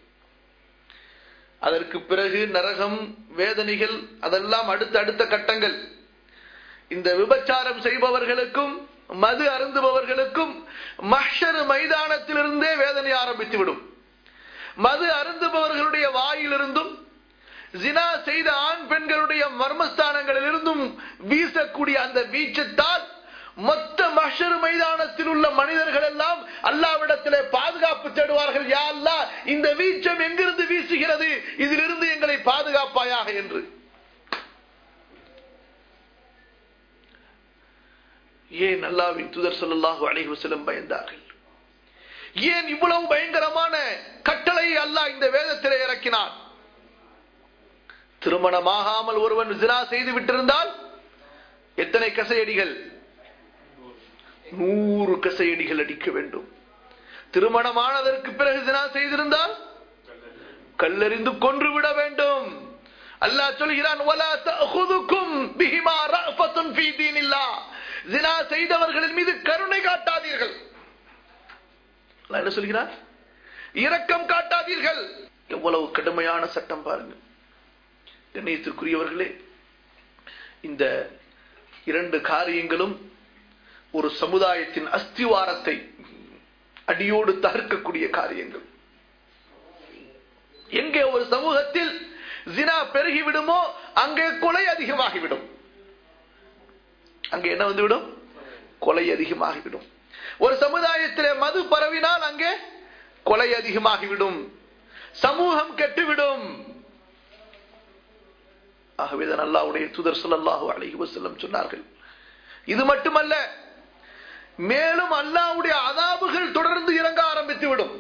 அதற்கு பிறகு நரகம், வேதனைகள், அதெல்லாம் அடுத்த கட்டங்கள். இந்த விபச்சாரம் செய்பவர்களுக்கும் மது அருந்துபவர்களுக்கும் மஹ்ஷர் மைதானத்திலிருந்தே வேதனை ஆரம்பித்துவிடும். மது அருந்துபவர்களுடைய வாயிலிருந்தும் ஜினா செய்த ஆண் பெண்களுடைய மர்மஸ்தானங்களில் இருந்தும் வீசக்கூடிய அந்த வீச்சத்தால் மொத்த மஹ்ஷர் மைதானத்தில் உள்ள மனிதர்கள் எல்லாம் அல்லாஹ்விடத்திலே பாதுகாப்பு தேடுவார்கள். யா அல்லாஹ், இந்த வீச்சம் எங்கிருந்து வீசுகிறது, இதிலிருந்து எங்களை பாதுகாப்பாயாக என்று. ஏன் அல்லாஹ்வின் தூதர் ஸல்லல்லாஹு அலைஹி வஸல்லம் பயந்தார்கள்? ஏன் இவ்வளவு பயங்கரமான கட்டளையை அல்லாஹ் இந்த வேதத்திலே இறக்கினான்? திருமணமாகாமல் ஒருவன் ஜினா செய்து விட்டிருந்தால் எத்தனை கசையடிகள்? 100 கசையடிகள் அடிக்க வேண்டும். திருமணமானதற்கு பிறகு ஜினா செய்திருந்தால் கல்லெறிந்து கொன்றுவிட வேண்டும். அல்லாஹ் சொல்கிறான், வலா தஅகுதுகும் பிஹிமா ரஃபத்துன் ஃபீ தீனில்லாஹ், ஜினா செய்தவர்களின் மீது கருணை காட்டாதீர்கள். அல்லாஹ் என்ன சொல்கிறார்? இரக்கம் காட்டாதீர்கள். எவ்வளவு கடுமையான சட்டம் பாருங்கள். கண்ணியத்திற்குரியவர்களே, இந்த 2 காரியங்களும் ஒரு சமுதாயத்தின் அஸ்திவாரத்தை அடியோடு தகர்க்கக்கூடிய காரியங்கள். எங்கே ஒரு சமூகத்தில் ஜினா பெருகிவிடுமோ அங்கே கொலை அதிகமாகிவிடும். அங்கே என்ன வந்துவிடும்? கொலை அதிகமாகிவிடும். ஒரு சமுதாயத்திலே மது பரவினால் அங்கே கொலை அதிகமாகிவிடும், சமூகம் கெட்டுவிடும். ஆகவேதான் அல்லாஹ்வுடைய தூதர் ஸல்லல்லாஹு அலைஹி வஸல்லம் சொன்னார்கள், இது மட்டுமல்ல, மேலும் அல்லாஹ்வுடைய அதாபுகள் தொடர்ந்து இறங்க ஆரம்பித்து விடும்.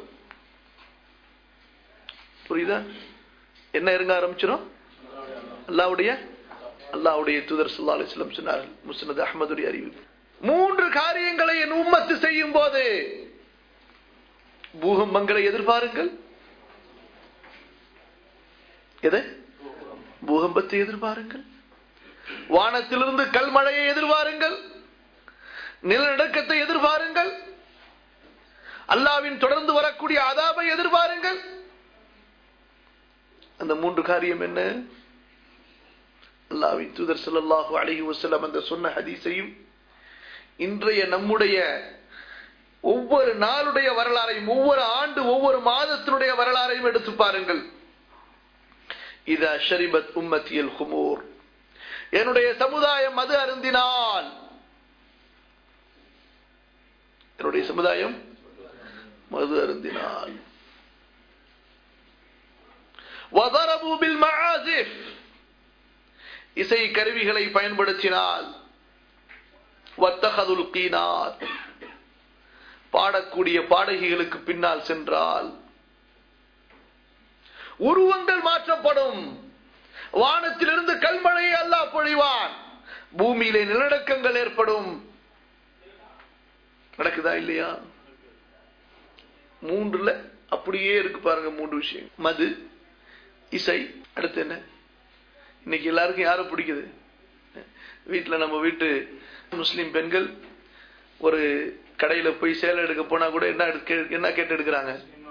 புரியுதா? என்ன இறங்க ஆரம்பிச்சிடும்? அல்லாஹ்வுடைய தூதர் ஸல்லல்லாஹு அலைஹி வஸல்லம் சொன்னார்கள், முஸ்னத் அஹ்மதுடைய அறிவிப்பு, 3 காரியங்களை என் உம்மத்து செய்யும் போது பூகம்பங்களை எதிர்பாருங்கள். எதை? பூகம்பத்தை எதிர்பாருங்கள். வானத்திலிருந்து கல்மழையை எதிர்பாருங்கள். நிலநடுக்கத்தை எதிர்பாருங்கள். அல்லாஹ்வின் தொடர்ந்து வரக்கூடிய அதாபை எதிர்பாருங்கள். அந்த 3 காரியம் என்ன? அல்லாஹ்வின் தூதர் ஸல்லல்லாஹு அலைஹி வஸல்லம் அந்த சொன்ன ஹதீஸையும் இன்றைய நம்முடைய ஒவ்வொரு நாளுடைய வரலாறையும், ஒவ்வொரு ஆண்டு ஒவ்வொரு மாதத்தினுடைய வரலாறையும் எடுத்து பாருங்கள். இதா ஷரிபத் உம்மத்தியல் குமூர், என்னுடைய சமுதாயம் மது அருந்தினால், என்னுடைய சமுதாயம் மது அருந்தினால், வதரபு பில் மஆசிஃப், இசை கருவிகளை பயன்படுத்தினால், வத்தகதுல் கீனாத், பாடக்கூடிய பாடகிகளுக்கு பின்னால் சென்றால், உருவங்கள் மாற்றப்படும். வானத்திலிருந்து கல்மழையை அல்லாஹ் பொழிவான், பூமியிலே நிலநடுக்கங்கள் ஏற்படும். நடக்குதா இல்லையா? 3ல அப்படியே இருக்கு பாருங்க. 3 விஷயம்: மது, இசை, அடுத்து என்ன? இன்னைக்கு எல்லாருக்கும் யாரை பிடிக்குது? வீட்டுல நம்ம வீட்டு முஸ்லிம் பெண்கள் ஒரு கடையில போய் சேலை எடுக்க போனா கூட என்ன கேட்டு எடுக்கிறாங்க?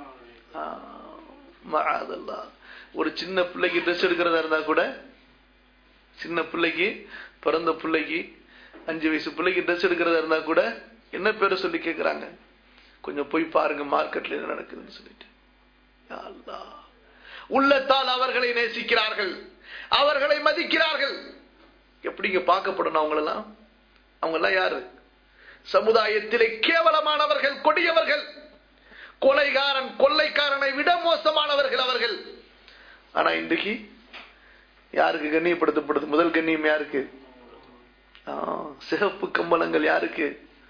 ஒரு சின்ன பிள்ளைக்கு ட்ரெஸ் எடுக்கிறதா இருந்தா கூட, சின்ன பிள்ளைக்கு, பிறந்த பிள்ளைக்கு, 5 வயசு பிள்ளைக்கு ட்ரெஸ் எடுக்கிறதா இருந்தா கூட என்ன பேரை சொல்லி கேட்கிறாங்க? கொஞ்சம் போய் பாருங்க மார்க்கெட்ல என்ன நடக்குதுன்னு சொல்லிட்டு. உள்ளத்தால் அவர்களை நேசிக்கிறார்கள், அவர்களை மதிக்கிறார்கள். எப்படிங்க பார்க்கப்படணும் அவங்களெல்லாம்? அவங்கெல்லாம் யாரு? சமுதாயத்திலே கேவலமானவர்கள், கொடியவர்கள், கொலைகாரன், கொள்ளைக்காரனை விட மோசமானவர்கள் அவர்கள். ஆனா இன்றைக்கு யாருக்கு கண்ணியப்படுத்தப்படுது? முதல் கண்ணியம் யாருக்கு? சிறப்பு கம்பளங்கள் யாருக்கு?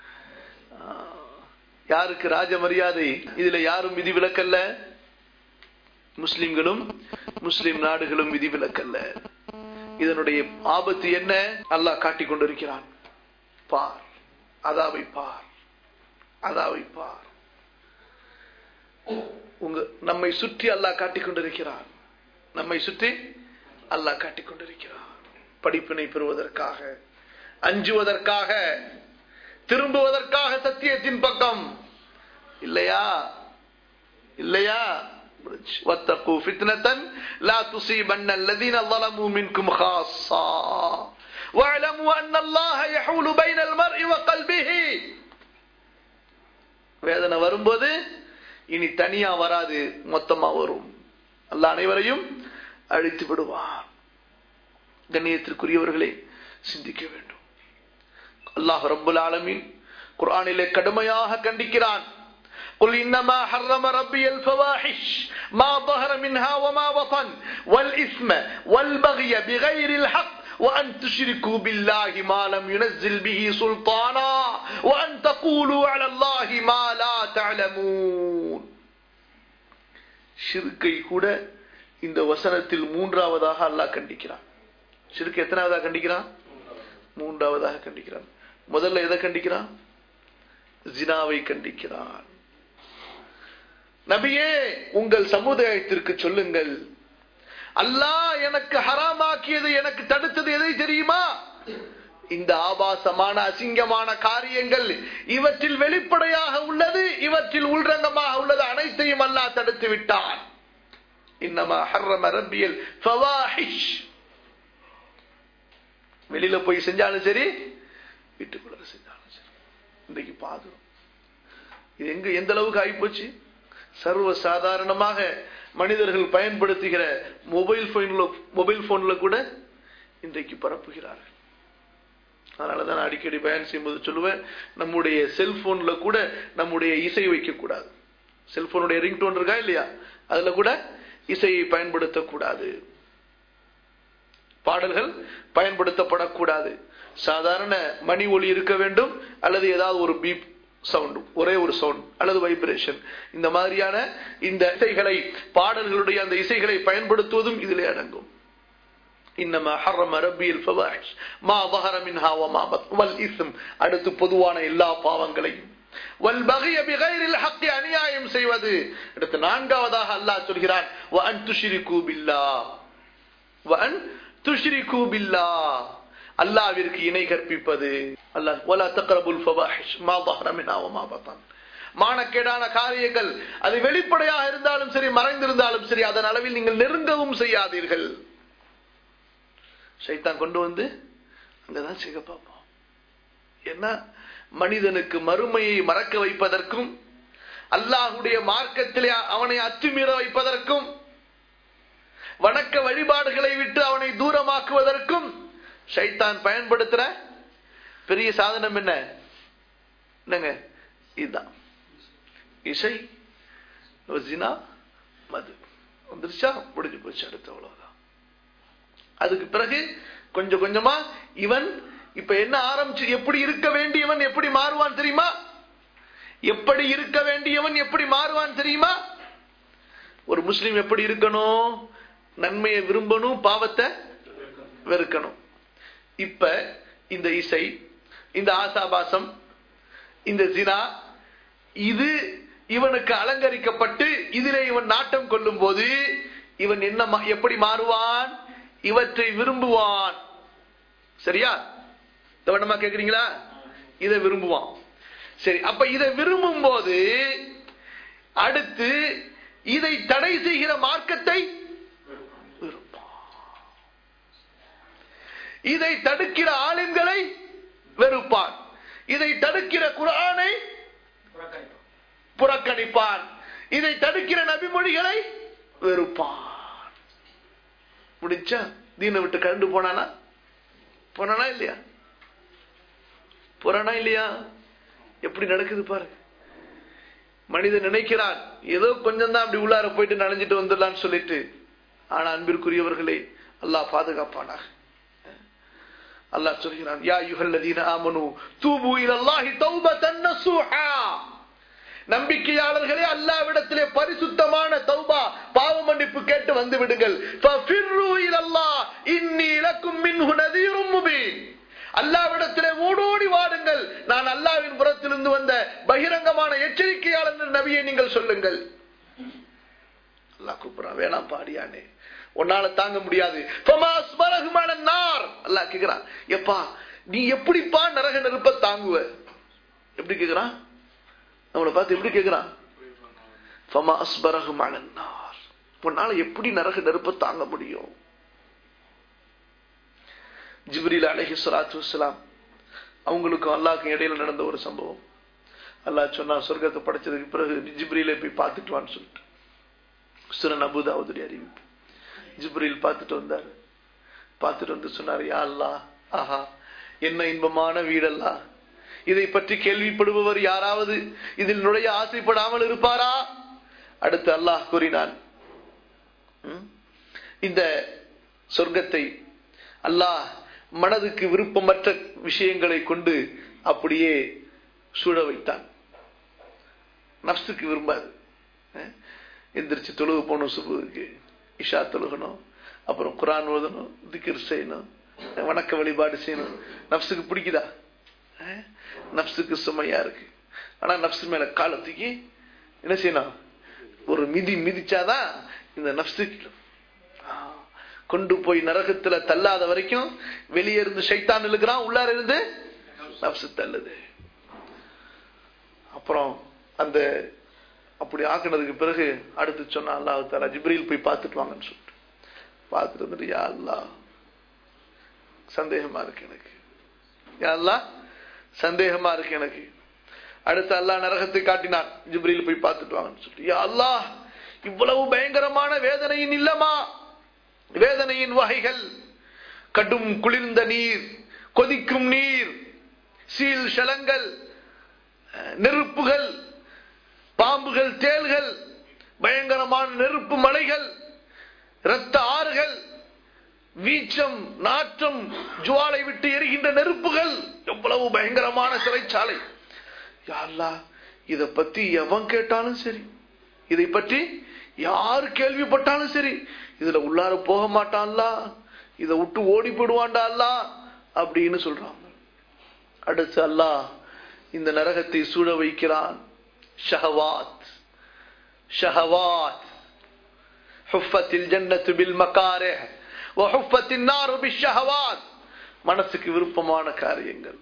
யாருக்கு ராஜ மரியாதை? இதுல யாரும் விதி விலக்கல்ல. முஸ்லிம்களும் முஸ்லிம் நாடுகளும் விதி விலக்கல்ல. இதனுடைய ஆபத்து என்ன? அல்லாஹ் காட்டிக் கொண்டிருக்கிறான். பார், அதாவை பார், அதாவை பார். நம்மை சுற்றி அல்லாஹ் காட்டிக் கொண்டிருக்கிறான். நம்மை சுற்றி அல்லாஹ் காட்டிக் கொண்டிருக்கிறான். படிப்பினை பெறுவதற்காக, அஞ்சுவதற்காக, திரும்புவதற்காக சத்தியத்தின் பக்கம். இல்லையா? இல்லையா? واتقوا فتنة لا تصيبن الذين ظلموا منكم خاصة واعلموا أن الله يحول بين المرء وقلبه. வேதனை வரும்போது இனி தனியா வராது, மொத்தமா வரும். அல்லாஹ் அனைவரையும் அழித்து விடுவார். கண்ணியத்திற்குரியவர்களை சிந்திக்க வேண்டும். அல்லாஹ் ரப்பல் ஆலமீன் குர்ஆனிலே கடுமையாக கண்டிக்கிறான். قل إنما حرم ربي الفواحش ما ظهر منها وما بطن والإثم والبغي بغير الحق وأن تشركوا بالله ما لم ينزل به سلطانا وأن تقولوا على الله ما لا تعلمون. ஷிர்கை கூட இந்த வசனத்தில் 3ஆவதாக அல்லாஹ் கண்டிக்கிறான். ஷிர்க் எத்தனாவதாக கண்டிக்கிறான்? 3ஆவதாக கண்டிக்கிறான். முதல்ல எதை கண்டிக்கிறான்? ஜினாவை கண்டிக்கிறான். நபியே, உங்கள் சமுதாயத்திற்கு சொல்லுங்கள், அல்லாஹ் எனக்கு ஹராமாக்கியது, எனக்கு தடுத்தது எதை தெரியுமா? இந்த ஆபாசமான அசிங்கமான காரியங்கள், இவற்றில் வெளிப்படையாக உள்ளது, இவற்றில் உள்ரங்கமாக உள்ளது, அனைத்தையும் அல்லாஹ் தடுத்து விட்டான். இன்னமா ஹர்ரம ரப்பியல் ஃபவாஹிஷ். வெளியில போய் செஞ்சாலும் சரி, வீட்டுக்குள்ள செஞ்சாலும் சரி. இன்றைக்கு பாக்குறோம் இது எந்த அளவுக்கு ஆகிப்போச்சு. சர்வ சாதாரணமாக மனிதர்கள் பயன்படுத்துகிற மொபைல் போன்ல கூட இன்றைக்கு பரப்புகிறார்கள். அதனாலதான் நான் அடிக்கடி பயன் செய்யும்போது சொல்லுவேன், நம்முடைய செல்போன்ல கூட நம்முடைய இசை வைக்க கூடாது. செல்போனுடைய ரிங்டோன் இருக்கா இல்லையா, அதுல கூட இசையை பயன்படுத்தக்கூடாது, பாடல்கள் பயன்படுத்தப்படக்கூடாது. சாதாரண மணி ஒலி இருக்க வேண்டும், அல்லது ஏதாவது ஒரு பீப் சவுண்ட், ஒரே ஒரு சவுண்ட் அல்லது வைப்ரேஷன், இந்த மாதிரியான இந்த இசைகளை, பாடல்களுடைய அந்த இசைகளை பயன்படுத்துவதும் இதிலே அடங்கும். இன்னமா ஹர்ரம ரப்பியல் ஃபவாஹிஷ் மா ظهر منها وما بطن والإثم. அடுத்து பொதுவான எல்லா பாவங்களையும், والبغي بغير الحق அநியாயம் செய்வது. அடுத்து 4ஆவதாக அல்லாஹ் சொல்கிறான், وأن تشركوا بالله وأن تشركوا بالله. அல்லாஹ்விற்கு இணை கற்பிப்பது. அல்லாஹ் ولا تقربوا الفواحش ما ظهر منها وما بطن. மானக்கேடான காரியங்கள் அது வெளிப்படையாக இருந்தாலும் சரி, மறைந்திருந்தாலும் சரி, அதன் அளவில் நீங்கள் நெருங்கவும் செய்யாதீர்கள். ஷைத்தான் கொண்டு வந்து அங்கதான் செய்ய பார்ப்போம். என்ன, மனிதனுக்கு மறுமையை மறக்க வைப்பதற்கும், அல்லாஹ்வுடைய மார்க்கத்திலே அவனை அத்துமீற வைப்பதற்கும், வணக்க வழிபாடுகளை விட்டு அவனை தூரமாக்குவதற்கும் ஷைத்தான் பயன்படுத்துற பெரிய சாதனம் என்னங்க? இதுதான் இசை, ஜினா, மது. வந்துருச்சா, முடிஞ்சு போச்சு, அடுத்த அவ்வளவுதான். அதுக்கு பிறகு கொஞ்சம் கொஞ்சமா இவன் இப்ப என்ன ஆரம்பிச்சு, எப்படி இருக்க வேண்டியவன் எப்படி மாறுவான் தெரியுமா? எப்படி இருக்க வேண்டியவன் எப்படி மாறுவான் தெரியுமா? ஒரு முஸ்லிம் எப்படி இருக்கணும்? நன்மையை விரும்பணும், பாவத்தை வெறுக்கணும். இப்ப இந்த இசை, இந்த ஆசாபாசம், இந்த ஜினா, இது இவனுக்கு அலங்கரிக்கப்பட்டு இதிலே இவன் நாட்டம் கொள்ளும் போது இவன் என்ன எப்படி மாறுவான்? இவற்றை விரும்புவான். சரியா? கவனமா கேக்குறீங்களா? இதை விரும்புவான். சரி, அப்ப இதை விரும்பும் போது அடுத்து இதை தடை செய்கிற மார்க்கத்தை விரும்பான். இதை தடுக்கிற ஆலிம்களை வெறுப்பான். இதை தடுக்கிற குர்ஆனை புறக்கணிப்பான். இதை தடுக்கிற நபிமொழிகளை வெறுப்பான். முடிச்சா தீனை விட்டு கண்டு போனானா? போனானா இல்லையா? போறானா இல்லையா? எப்படி நடக்குது பாரு. மனிதன் நினைக்கிறான் ஏதோ கொஞ்சம் தான் அப்படி உள்ளார போயிட்டு நனைஞ்சிட்டு வந்துடலான்னு சொல்லிட்டு. ஆனா அன்பிற்குரியவர்களே, அல்லாஹ் பாதுகாப்பானாக. அல்லாஹ் சொல்கிறான், யா அய்யுஹல்லதீன ஆமனூ தூபு இலல்லாஹி தௌபத்தன் நஸூஹா. நம்பிக்கையாளர்களே, அல்லாஹ்விடத்திலே பரிசுத்தமான தௌபா, பாவ மன்னிப்பு கேட்டு வந்து விடுங்கள். ஃபஃபிர்ரு இலல்லாஹ் இன்னீ லக்கும் மின்ஹு நதீரும் முபீன். அல்லாஹ்விடத்திலே ஓடோடி வாடுங்கள், நான் அல்லாஹ்வின் புறத்திலிருந்து வந்த பகிரங்கமான எச்சரிக்கையாளர் நபியை நீங்கள் சொல்லுங்கள். அல்லாஹ் கூப்பிடுறான், வேணாம் பாடியானே, உன்னால தாங்க முடியாது. அல்லாஹ் கேக்குறான், எப்பா நீ எப்படிப்பா நரக நெருப்ப தாங்குவ? எப்படி கேக்குறான்? நம்மளை பார்த்து எப்படி கேக்குறான்? உன்னால எப்படி நரக நெருப்ப தாங்க முடியும்? ஜிப்ரீல் அலைஹிஸ்ஸலாத்து வஸ்ஸலாம் அவங்களுக்கும் அல்லாஹ்க்கும் இடையில நடந்த ஒரு சம்பவம். அல்லாஹ் சொன்னா, சொர்க்கத்தை படைச்சதுக்கு பிறகு ஜிப்ரீலை போய் பார்த்துட்டு வான்னு சொல்லிட்டு. சுனன் அபூ தாவூதுடைய அறிவிப்பு. ஜிப்ரீல் பார்த்துட்டு வந்தாரு. பார்த்துட்டு வந்து சொன்னார், யா அல்லாஹ், ஆஹா என்ன இன்பமான வீடல்லா, இதை பற்றி கேள்விப்படுபவர் யாராவது இதில் நுழைய ஆசைப்படாமல் இருப்பாரா? அடுத்து அல்லாஹ் கூறினான், இந்த சொர்க்கத்தை அல்லாஹ் மனதுக்கு விருப்பமற்ற விஷயங்களை கொண்டு அப்படியே சூழ வைத்தான். நஃப்ஸுக்கு விரும்பாது. எந்திரிச்சு தொழுகு போகணும், சுபுக்கு இஷா தொழுகணும், அப்புறம் குர்ஆன் ஓதணும், திக்ர் செய்யணும், வணக்க வழிபாடு செய்யணும். நஃப்ஸுக்கு பிடிக்குதா? நஃப்ஸுக்கு சுமையா இருக்கு. ஆனா நஃப்ஸ் மேல காலத்துக்கு என்ன செய்யணும்? ஒரு மிதி மிதிச்சாதான் இந்த நஃப்ஸுக்கு கொண்டு போய் நரகத்துல தள்ளாத வரைக்கும் வெளியே இருந்து ஷைத்தான் இழுக்கிறான், உள்ளார இருந்து நஃப்ஸ் தள்ளுது. அப்புறம் அந்த அப்படி ஆக்குனதுக்கு பிறகு அடுத்து சொன்னா, அல்லாஹ் தஆலா ஜிப்ரீல் போய் பார்த்துட்டு வாங்கன்னு சொல்லிட்டு பார்த்துட்டு வந்துட்டு, யா அல்லாஹ் சந்தேகமா இருக்கு எனக்கு, யா அல்லாஹ் சந்தேகமா இருக்கு எனக்கு. அடுத்து அல்லாஹ் நரகத்தை காட்டினான், ஜிப்ரீல் போய் பார்த்துட்டு வாங்கன்னு சொல்லிட்டு, யா அல்லாஹ் இவ்வளவு பயங்கரமான வேதனையின் இல்லமா, வேதனையின் வகைகள், கடும் குளிர்ந்த நீர், கொதிக்கும் நீர், சீல் ஷலங்கள், நெருப்புகள், பாம்புகள், தேள்கள், பயங்கரமான நெருப்பு மலைகள், இரத்த ஆறுகள், வீச்சம், நாற்றம், ஜுவாலை விட்டு எரிகின்ற நெருப்புகள், எவ்வளவு பயங்கரமான சிறைச்சாலை. யா அல்லாஹ் இதை பத்தி எவன் கேட்டாலும் சரி, இதை பற்றி யாரு கேள்விப்பட்டாலும் சரி, இதுல உள்ளார போக மாட்டான்ல, இதை விட்டு ஓடி போடுவான்டா அல்லாஹ் அப்படின்னு சொல்றாங்க. அடுத்து அல்லாஹ் இந்த நரகத்தை சூழ வைக்கிறான். ஷஹவாத், ஷஹவாத், ஹுஃபத்தில் ஜன்னத்து பில் மகாரிஹ் வ ஹுஃபத்தின் நாரு பிஷ்ஷஹவாத். மனசுக்கு விருப்பமான காரியங்கள்,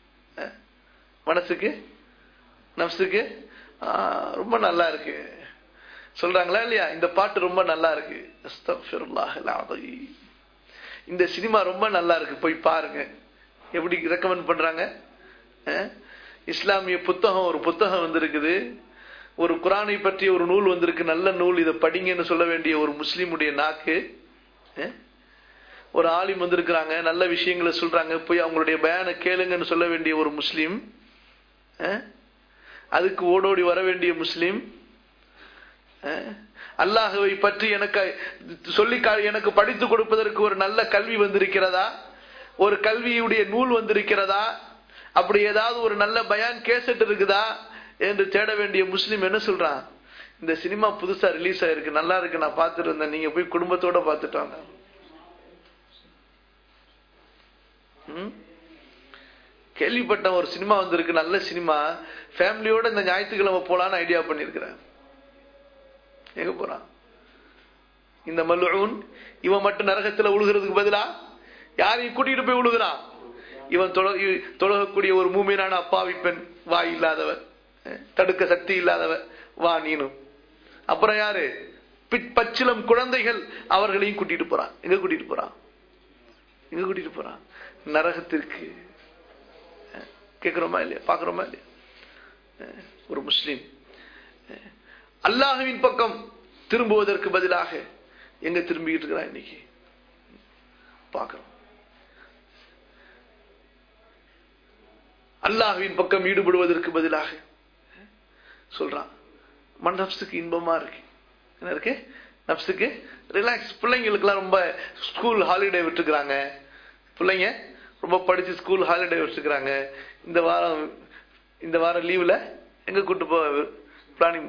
மனசுக்கு நஃப்ஸுக்கு ரொம்ப நல்லா இருக்கு சொல்றாங்களா இல்லையா? இந்த பாட்டு ரொம்ப நல்லா இருக்கு, அஸ்தக்ஃபிருல்லாஹல் அஸீம், இந்த சினிமா ரொம்ப நல்லா இருக்கு, போய் பாருங்க. எப்படி ரெக்கமெண்ட் பண்றாங்க? இஸ்லாமிய புத்தகம், ஒரு புத்தகம் வந்திருக்குது, ஒரு குர்ஆனை பற்றிய ஒரு நூல் வந்திருக்கு, நல்ல நூல், இதை படிங்கன்னு சொல்ல வேண்டிய ஒரு முஸ்லிமுடைய நாக்கு, ஒரு ஆலிம் வந்திருக்கிறாங்க, நல்ல விஷயங்களை சொல்றாங்க, போய் அவங்களுடைய பயானை கேளுங்கன்னு சொல்ல வேண்டிய ஒரு முஸ்லிம், அதுக்கு ஓடோடி வர வேண்டிய முஸ்லிம், அல்லாஹ்வை பற்றி எனக்கு சொல்லி எனக்கு படித்து கொடுப்பதற்கு ஒரு நல்ல கல்வி வந்திருக்கிறதா, ஒரு கல்வியுடைய நூல் வந்திருக்கிறதா, அப்படி ஏதாவது ஒரு நல்ல பயான் கேசட் இருக்குதா என்று தேட வேண்டிய முஸ்லிம் என்ன சொல்றான்? இந்த சினிமா புதுசா ரிலீஸ் ஆயிருக்கு, நல்லா இருக்கு, நான் பார்த்துட்டு இருந்தேன், நீங்க போய் குடும்பத்தோட பார்த்துட்டாங்க. கேள்விப்பட்ட ஒரு சினிமா வந்திருக்கு, நல்ல சினிமா, ஃபேமிலியோட இந்த ஞாயிற்றுக்கிழமை போலான்னு ஐடியா பண்ணிருக்கிறேன். எங்க போறான் இந்த மல்ஊன்? இவன் மட்டும் நரகத்துல உழுகிறதுக்கு பதிலா யாரையும் கூட்டிட்டு போய் உழுகிறான். இவன் தொழகக்கூடிய ஒரு மூமினான அப்பாவி பெண், வாய் இல்லாதவ, தடுக்க சக்தி இல்லாதவ, வா நீனும். அப்புறம் யாரு? பச்சிலம் குழந்தைகள், அவர்களையும் கூட்டிட்டு போறான். எங்க கூட்டிட்டு போறான்? எங்க கூட்டிட்டு போறான்? நரகத்திற்கு. கேட்கிறோமா இல்லையா? பாக்குறோமா இல்லையா? ஒரு முஸ்லிம் அல்லாஹ்வின் பக்கம் திரும்புவதற்கு பதிலாக எங்க திரும்பிட்டு இருக்கிறான் இன்னைக்கு? பார்க்கிறோம். அல்லாஹ்வின் பக்கம் ஈடுபடுவதற்கு பதிலாக சொல்றான் நப்சுக்கு இன்பமா இருக்கு. என்ன இருக்கு? நப்சுக்கு ரிலாக்ஸ். பிள்ளைங்களுக்குலாம் ரொம்ப ஸ்கூல் ஹாலிடே விட்டுக்கிறாங்க. பிள்ளைங்க ரொம்ப படிச்சு ஸ்கூல் ஹாலிடே விட்டுக்கிறாங்க. இந்த வாரம் லீவ்ல எங்க கூட்டு போ பிளானிங்.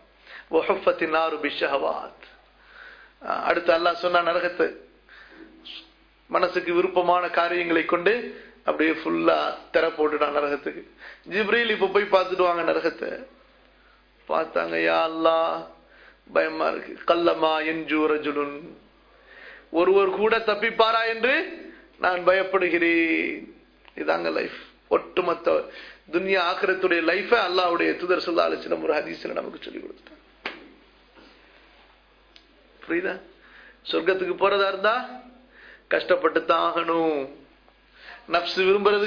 அடுத்து அல்லாஹ் சொன்ன நரகத்தை மனசுக்கு விருப்பமான காரியங்களை கொண்டு அப்படியே ஃபுல்லா திற போட்டுட்டான் நரகத்துக்கு. ஜிப்ரீல் இப்ப போய் பார்த்துட்டு வாங்க நரகத்தை. பார்த்தாங்க, யா அல்லாஹ் பயமா இருக்கு. கல்லமா என்ஜூ ரஜுலுன், ஒருவர் கூட தப்பிப்பாரா என்று நான் பயப்படுகிறேன். இதாங்க லைஃப். ஒட்டுமொத்த துன்யா ஆகிரத்துடைய லைஃப அல்லாஹ்வுடைய தூதர் ஸல்லல்லாஹு அலைஹி வஸல்லம் ஒரு ஹதீஸ்ல நமக்கு சொல்லி கொடுத்துட்டாங்க. புரியுதா? சொர்க்கத்துக்கு போறதா இருந்தா கஷ்டப்பட்டு தான் ஆகணும். நப்சு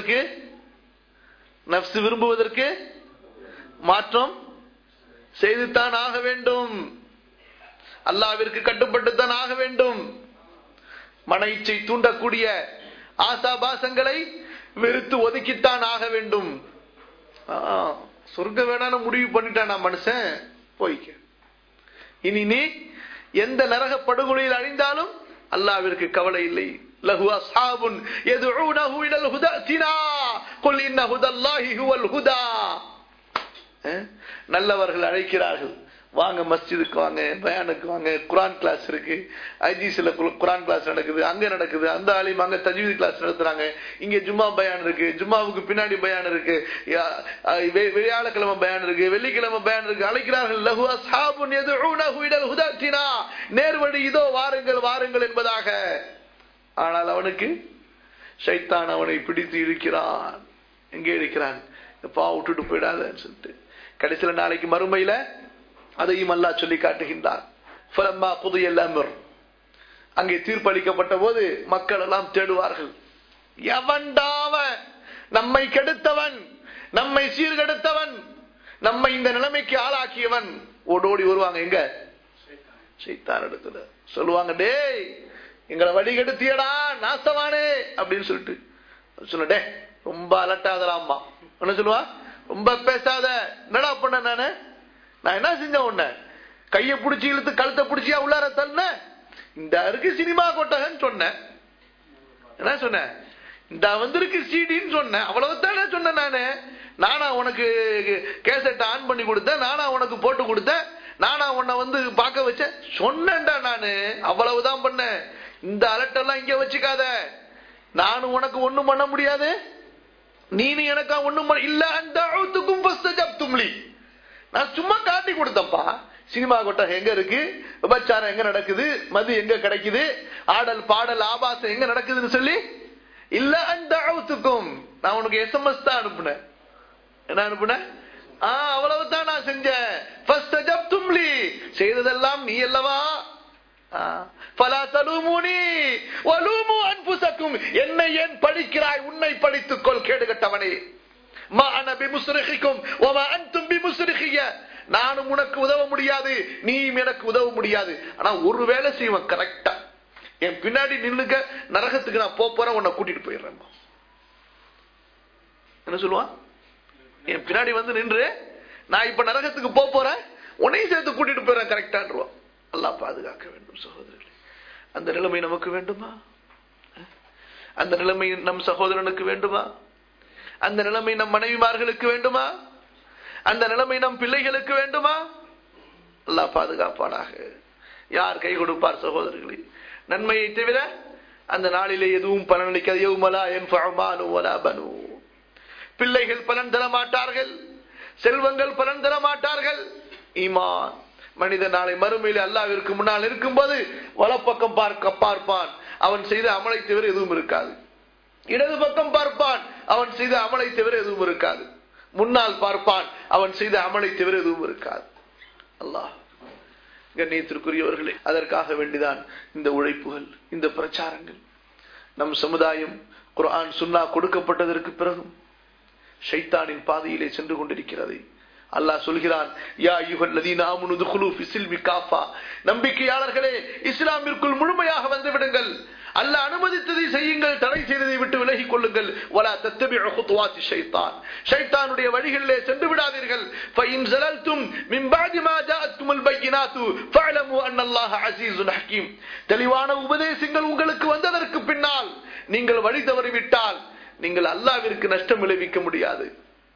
விரும்புவதற்கு மாற்றம் செய்துதான் ஆக வேண்டும். அல்லாஹ்விற்கு கட்டுப்பட்டுத்தான் ஆக வேண்டும். மன இச்சை தூண்டக்கூடிய ஆசாபாசங்களை வெறுத்து ஒதுக்கித்தான் ஆக வேண்டும். சொர்க்க வேணான்னு முடிவு பண்ணிட்டான் மனுஷன், போய்க்க. இனி நீ எந்த நரக படுகொலையில் அழிந்தாலும் அல்லாஹ்விற்கு கவலை இல்லை. லஹு அஸ்ஹாபுன் யதுஊனஹு இலல் ஹுதாத்தினா குல் இன்ன ஹுதல்லாஹி ஹுவல் ஹுதா. நல்லவர்கள் அழைக்கிறார்கள், வாங்க மஸ்ஜிதுக்கு வாங்க, பயானுக்கு வாங்க, குர்ஆன் கிளாஸ் இருக்கு, ஐஜிசில குர்ஆன் கிளாஸ் நடக்குது, அங்க நடக்குது, அந்த ஆலிம் அங்க தஜ்வீத் கிளாஸ் நடத்துறாங்க, இங்க ஜும்மா பயான் இருக்கு, ஜும்மாவுக்கு பின்னாடி பயான் இருக்கு, வியாழக்கிழமை பயான் இருக்கு, வெள்ளிக்கிழமை பயான் இருக்கு, அழைக்கிறார்கள். லஹு அஸ்ஹாபுன் யதுஊனஹு இலல் ஹுதாத்தினா, நேர்வழி இதோ வாருங்கள் வாருங்கள் என்பதாக. ஆனால் அவனுக்கு ஷைத்தான் அவனை பிடித்து இழுக்கிறான். எங்கே இருக்கிறான்? எப்பா விட்டுட்டு போயிடாதன்னு சொல்லிட்டு கடைசியில நாளைக்கு மறுமையில அதையும் அல்லாஹ் சொல்லி காட்டுகின்றார். ஃபலம்மா குதியல் அம்ர், அங்கே தீர்ப்பளிக்கப்பட்ட போது மக்கள் எல்லாம் தேடுவார்கள், எவன்டாவ நம்மை கெடுத்தவன், நம்மை சீர்கெடுத்தவன், நம்மை இந்த நிலைமைக்கு ஆளாக்கியவன். ஓடோடி வருவாங்க. எங்க? ஷைத்தான் இடத்துல சொல்லுவாங்க, டேய் எங்களை வழிகெடுத்தியடா நாசமானே அப்படின்னு சொல்லிட்டு சொல்ல, டே ரொம்ப அலட்டாதலாமா. என்ன சொல்லுவா? ரொம்ப பேசாத. என்னடா பண்ண நான் என்ன செஞ்சேன்? உன்ன கையை பிடிச்சி இழுத்து கழுத்தை பிடிச்சியா உள்ளார தள்ள, இந்த இருக்கு சினிமா கொட்டகன்னு சொன்னேன். என்ன சொன்னேன்? இந்த வந்திருக்கு சிடின்னு சொன்னேன். அவ்வளவுதான் சொன்னேன். நானா உனக்கு கேசட்டை ஆன் பண்ணி கொடுத்தேன், நானா உனக்கு போட்டு கொடுத்தேன், நானா உன்னை பார்க்க வச்சேன் சொன்னேன்டா நானு. அவ்வளவுதான் பண்ணேன். இந்த அலட்டெல்லாம் இங்க வச்சுக்காத. நானும் உனக்கு ஒண்ணும் பண்ண முடியாது, நீனு எனக்கா ஒண்ணும் இல்ல. அந்த தும்லி நான் சும்மா காட்டி கொடுத்தப்பா. சினிமா கொட்டகம் எங்க இருக்கு, விபச்சாரம் எங்க நடக்குது, மது எங்க கிடைக்குது, ஆடல் பாடல் ஆபாசம் எங்க நடக்குதுன்னு சொல்லி இல்ல. அந்த நான் உனக்கு எஸ்எம்எஸ் தான் அனுப்புனேன். என்ன அனுப்புனேன்? அவ்வளவுதான் நான் செஞ்சேன். செய்ததெல்லாம் நீ அல்லவா. என்னை ஏன் படிக்கிறாய்? உன்னை படித்துக்கொள் கேடுகட்டவனே. நானும் உனக்கு உதவ முடியாது, நீயும் எனக்கு உதவ முடியாது. ஆனா ஒரு வேலை செய்வேன் கரெக்டா, என் பின்னாடி நின்னுக்க, நரகத்துக்கு நான் போறேன், உன்னை கூட்டிட்டு போயிடுறேன். என்ன சொல்லுவான்? என் பின்னாடி நின்று நான் இப்ப நரகத்துக்கு போறேன், உன்னையும் சேர்த்து கூட்டிட்டு போயிடுறேன் கரெக்டான்றுவான். அல்லாஹ் பாதுகாக்க வேண்டும் சகோதரர்களே. அந்த நிலைமை நமக்கு வேண்டுமா? அந்த நிலைமை நம் சகோதரனுக்கு வேண்டுமா? அந்த நிலைமை நம் மனைவிமார்களுக்கு வேண்டுமா? அந்த நிலைமை நம் பிள்ளைகளுக்கு வேண்டுமா? அல்லாஹ் பாதுகாப்பானாக. யார் கை கொடுப்பார் சகோதரர்களே? நன்மையை தவிர அந்த நாளிலே எதுவும் பலனளிக்காது. யௌம லா யன்ஃபஉ மாலு வலா பனூன். பிள்ளைகள் பலன் தர மாட்டார்கள், செல்வங்கள் பலன் தர மாட்டார்கள். ஈமான். மனித நாளை மறுமையில் அல்லாஹ்விற்கு முன்னால் இருக்கும்போது வலப்பக்கம் பார்ப்பான், அவன் செய்த அமலை தவிர எதுவும் இருக்காது. இடது பக்கம் பார்ப்பான், அவன் செய்த அமலை தவிர எதுவும் இருக்காது. முன்னால் பார்ப்பான், அவன் செய்த அமலை தவிர எதுவும் இருக்காது. அல்லாஹ் கண்ணியத்திற்குரியவர்களே, அதற்காக வேண்டிதான் இந்த உழைப்புகள், இந்த பிரச்சாரங்கள். நம் சமுதாயம் குர்ஆன் சுன்னா கொடுக்கப்பட்டதற்கு பிறகும் ஷைத்தானின் பாதையிலே சென்று கொண்டிருக்கிறது. அல்லாஹ் சொல்கிறான், யா அய்யுஹல்லதீன ஆமனு துகுலு ஃபிஸ்ஸில்மி காஃபா, நம்பிக்கையாளர்களே இஸ்லாமிற்குள் முழுமையாக வந்து விடுங்கள். அல்லாஹ் அனுமதித்ததை செய்யுங்கள், தடை செய்ததை விட்டு விலகிக் கொள்ளுங்கள். வலா தத்தபிஉ குதுவாத்தி ஷைத்தான், ஷைத்தானுடைய வழிகளிலே சென்று விடாதீர்கள். ஃபஇன் ஸலல்தும் மின் பஅதி மா ஜாஅத்குமுல் பையினாத்து ஃபஅலமு அன்னல்லாஹ அஸீஸுன் ஹகீம். தெளிவான உபதேசங்கள் உங்களுக்கு வந்ததற்கு பின்னால் நீங்கள் வழி தவறிவிட்டால் நீங்கள் அல்லாஹ்விற்கு நஷ்டம் விளைவிக்க முடியாது.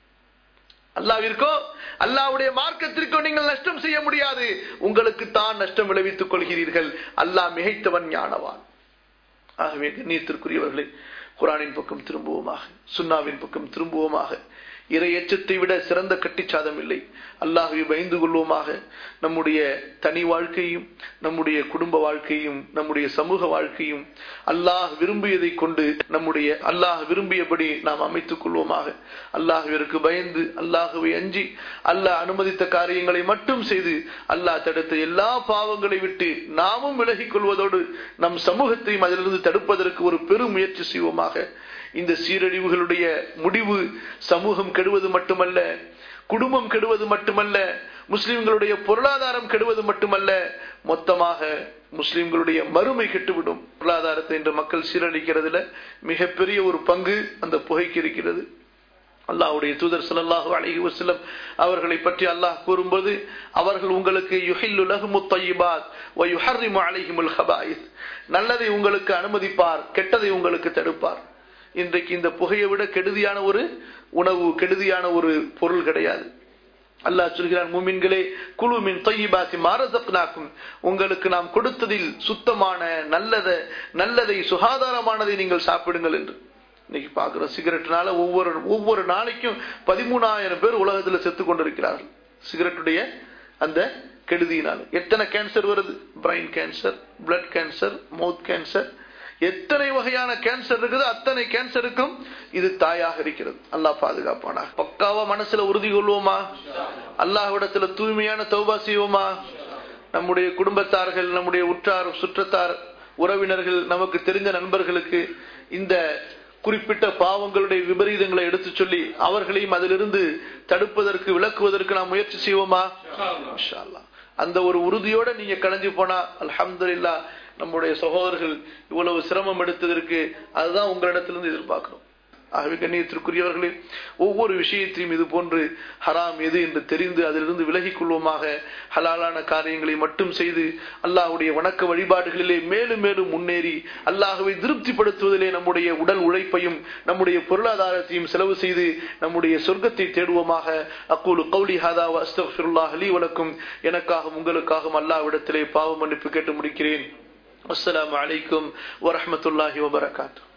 அல்லாஹ்விற்கோ அல்லாஹ்வுடைய மார்க்கத்திற்கோ நீங்கள் நஷ்டம் செய்ய முடியாது. உங்களுக்கு தான் நஷ்டம் விளைவித்துக் கொள்கிறீர்கள். அல்லாஹ் மிகைத்தவன், ஞானவான். ஆகவே கண்ணியத்திற்குரியவர்களே, குர்ஆனின் பக்கம் திரும்புவோமாக, சுன்னாவின் பக்கம் திரும்புவோமாக. இறை எச்சத்தை விட சிறந்த கட்டிச்சாதம் இல்லை. அல்லாஹ்வை பயந்து கொள்வோமாக. நம்முடைய தனி வாழ்க்கையும், நம்முடைய குடும்ப வாழ்க்கையும், நம்முடைய சமூக வாழ்க்கையும் அல்லாஹ் விரும்பியதை கொண்டு நம்முடைய அல்லாஹ் விரும்பியபடி நாம் அமைத்துக் கொள்வோமாக. அல்லாஹ்விற்கு பயந்து, அல்லாஹ்வை அஞ்சி, அல்லாஹ் அனுமதித்த காரியங்களை மட்டும் செய்து, அல்லாஹ் தடுத்த எல்லா பாவங்களை விட்டு நாமும் விலகிக் கொள்வதோடு நம் சமூகத்தையும் அதிலிருந்து தடுப்பதற்கு ஒரு பெரும் முயற்சி செய்வோமாக. இந்த சீரழிவுகளுடைய முடிவு சமூகம் கெடுவது மட்டுமல்ல, குடும்பம் கெடுவது மட்டுமல்ல, முஸ்லிம்களுடைய பொருளாதாரம் கெடுவது மட்டுமல்ல, மொத்தமாக முஸ்லிம்களுடைய மறுமை கெட்டுவிடும். பொருளாதாரத்தை இன்று மக்கள் சீரழிக்கிறதுல மிகப்பெரிய ஒரு பங்கு அந்த புகைக்கு இருக்கிறது. அல்லாஹ்வுடைய தூதர் ஸல்லல்லாஹு அலைஹி வஸல்லம் அவர்களை பற்றி அல்லாஹ் கூறும்போது, அவர்கள் உங்களுக்கு யுஹில்லு லஹுமுத் தய்யிபாத் வ யுஹர்ரிமு அலைஹிமுல் ஹபாயிஸ், நல்லதை உங்களுக்கு அனுமதிப்பார், கெட்டதை உங்களுக்கு தடுப்பார். இன்றைக்கு இந்த புகையை விட கெடுதியான ஒரு உணவு, கெடுதியான ஒரு பொருள் கிடையாது. அல்லாஹ் சொல்கிறான், மூமின்களே, குலு மின் தய்யிபாத்தி மா ரஸக்னாக்கும், உங்களுக்கு நாம் கொடுத்ததில் சுத்தமான நல்லதை சுகாதாரமானதை நீங்கள் சாப்பிடுங்கள் என்று. இன்னைக்கு பார்க்கிற சிகரெட்னால ஒவ்வொரு நாளைக்கும் 13,000 பேர் உலகத்தில் செத்து கொண்டிருக்கிறார்கள். சிகரெட்டுடைய அந்த கெடுதியினால் எத்தனை கேன்சர் வருது? Brain cancer, blood cancer, mouth cancer, எத்தனை வகையான கேன்சர் இருக்குது. அத்தனை கேன்சருக்கும் இது தாயாக இருக்கிறது. அல்லாஹ் பாதுகாப்பானா. பக்காவா மனசுல உறுதி கொள்வோமா? அல்லாஹ்விடத்துல தூய்மையான தௌபா செய்வோமா? நம்முடைய குடும்பத்தார்கள், நம்முடைய உற்றார் சுற்றத்தார், உறவினர்கள், நமக்கு தெரிந்த நண்பர்களுக்கு இந்த குறிப்பிட்ட பாவங்களுடைய விபரீதங்களை எடுத்து சொல்லி அவர்களையும் அதிலிருந்து தடுப்பதற்கு, விளக்குவதற்கு நாம் முயற்சி செய்வோமா? இன்ஷா அல்லாஹ். அந்த ஒரு உறுதியோட நீங்க கலந்து போனா அல்ஹம்துலில்லாஹ், நம்முடைய சகோதரர்கள் இவ்வளவு சிரமம் எடுத்ததற்கு அதுதான் உங்களிடத்திலிருந்து எதிர்பார்க்கிறோம். ஆகவே கண்ணியத்திற்குரியவர்களே, ஒவ்வொரு விஷயத்தையும் இது போன்று ஹராம் எது என்று தெரிந்து அதிலிருந்து விலகிக் கொள்வோமாக. ஹலாலான காரியங்களை மட்டும் செய்து அல்லாஹ்வுடைய வணக்க வழிபாடுகளிலே மேலும் மேலும் முன்னேறி அல்லாஹ்வை திருப்திப்படுத்துவதிலே நம்முடைய உடல் உழைப்பையும் நம்முடைய பொருளாதாரத்தையும் செலவு செய்து நம்முடைய சொர்க்கத்தை தேடுவோமாக. அக்கூலு கௌலி ஹாதா வ அஸ்தக்ஃபிருல்லாஹ் லீ வ லக்கும், எனக்காகவும் உங்களுக்காகவும் அல்லாஹ்விடத்திலே பாவ மன்னிப்பு கேட்டு முடிக்கிறேன். அஸ்ஸலாமு அலைக்கும் வ ரஹ்மத்துல்லாஹி வ பரகாத்துஹு.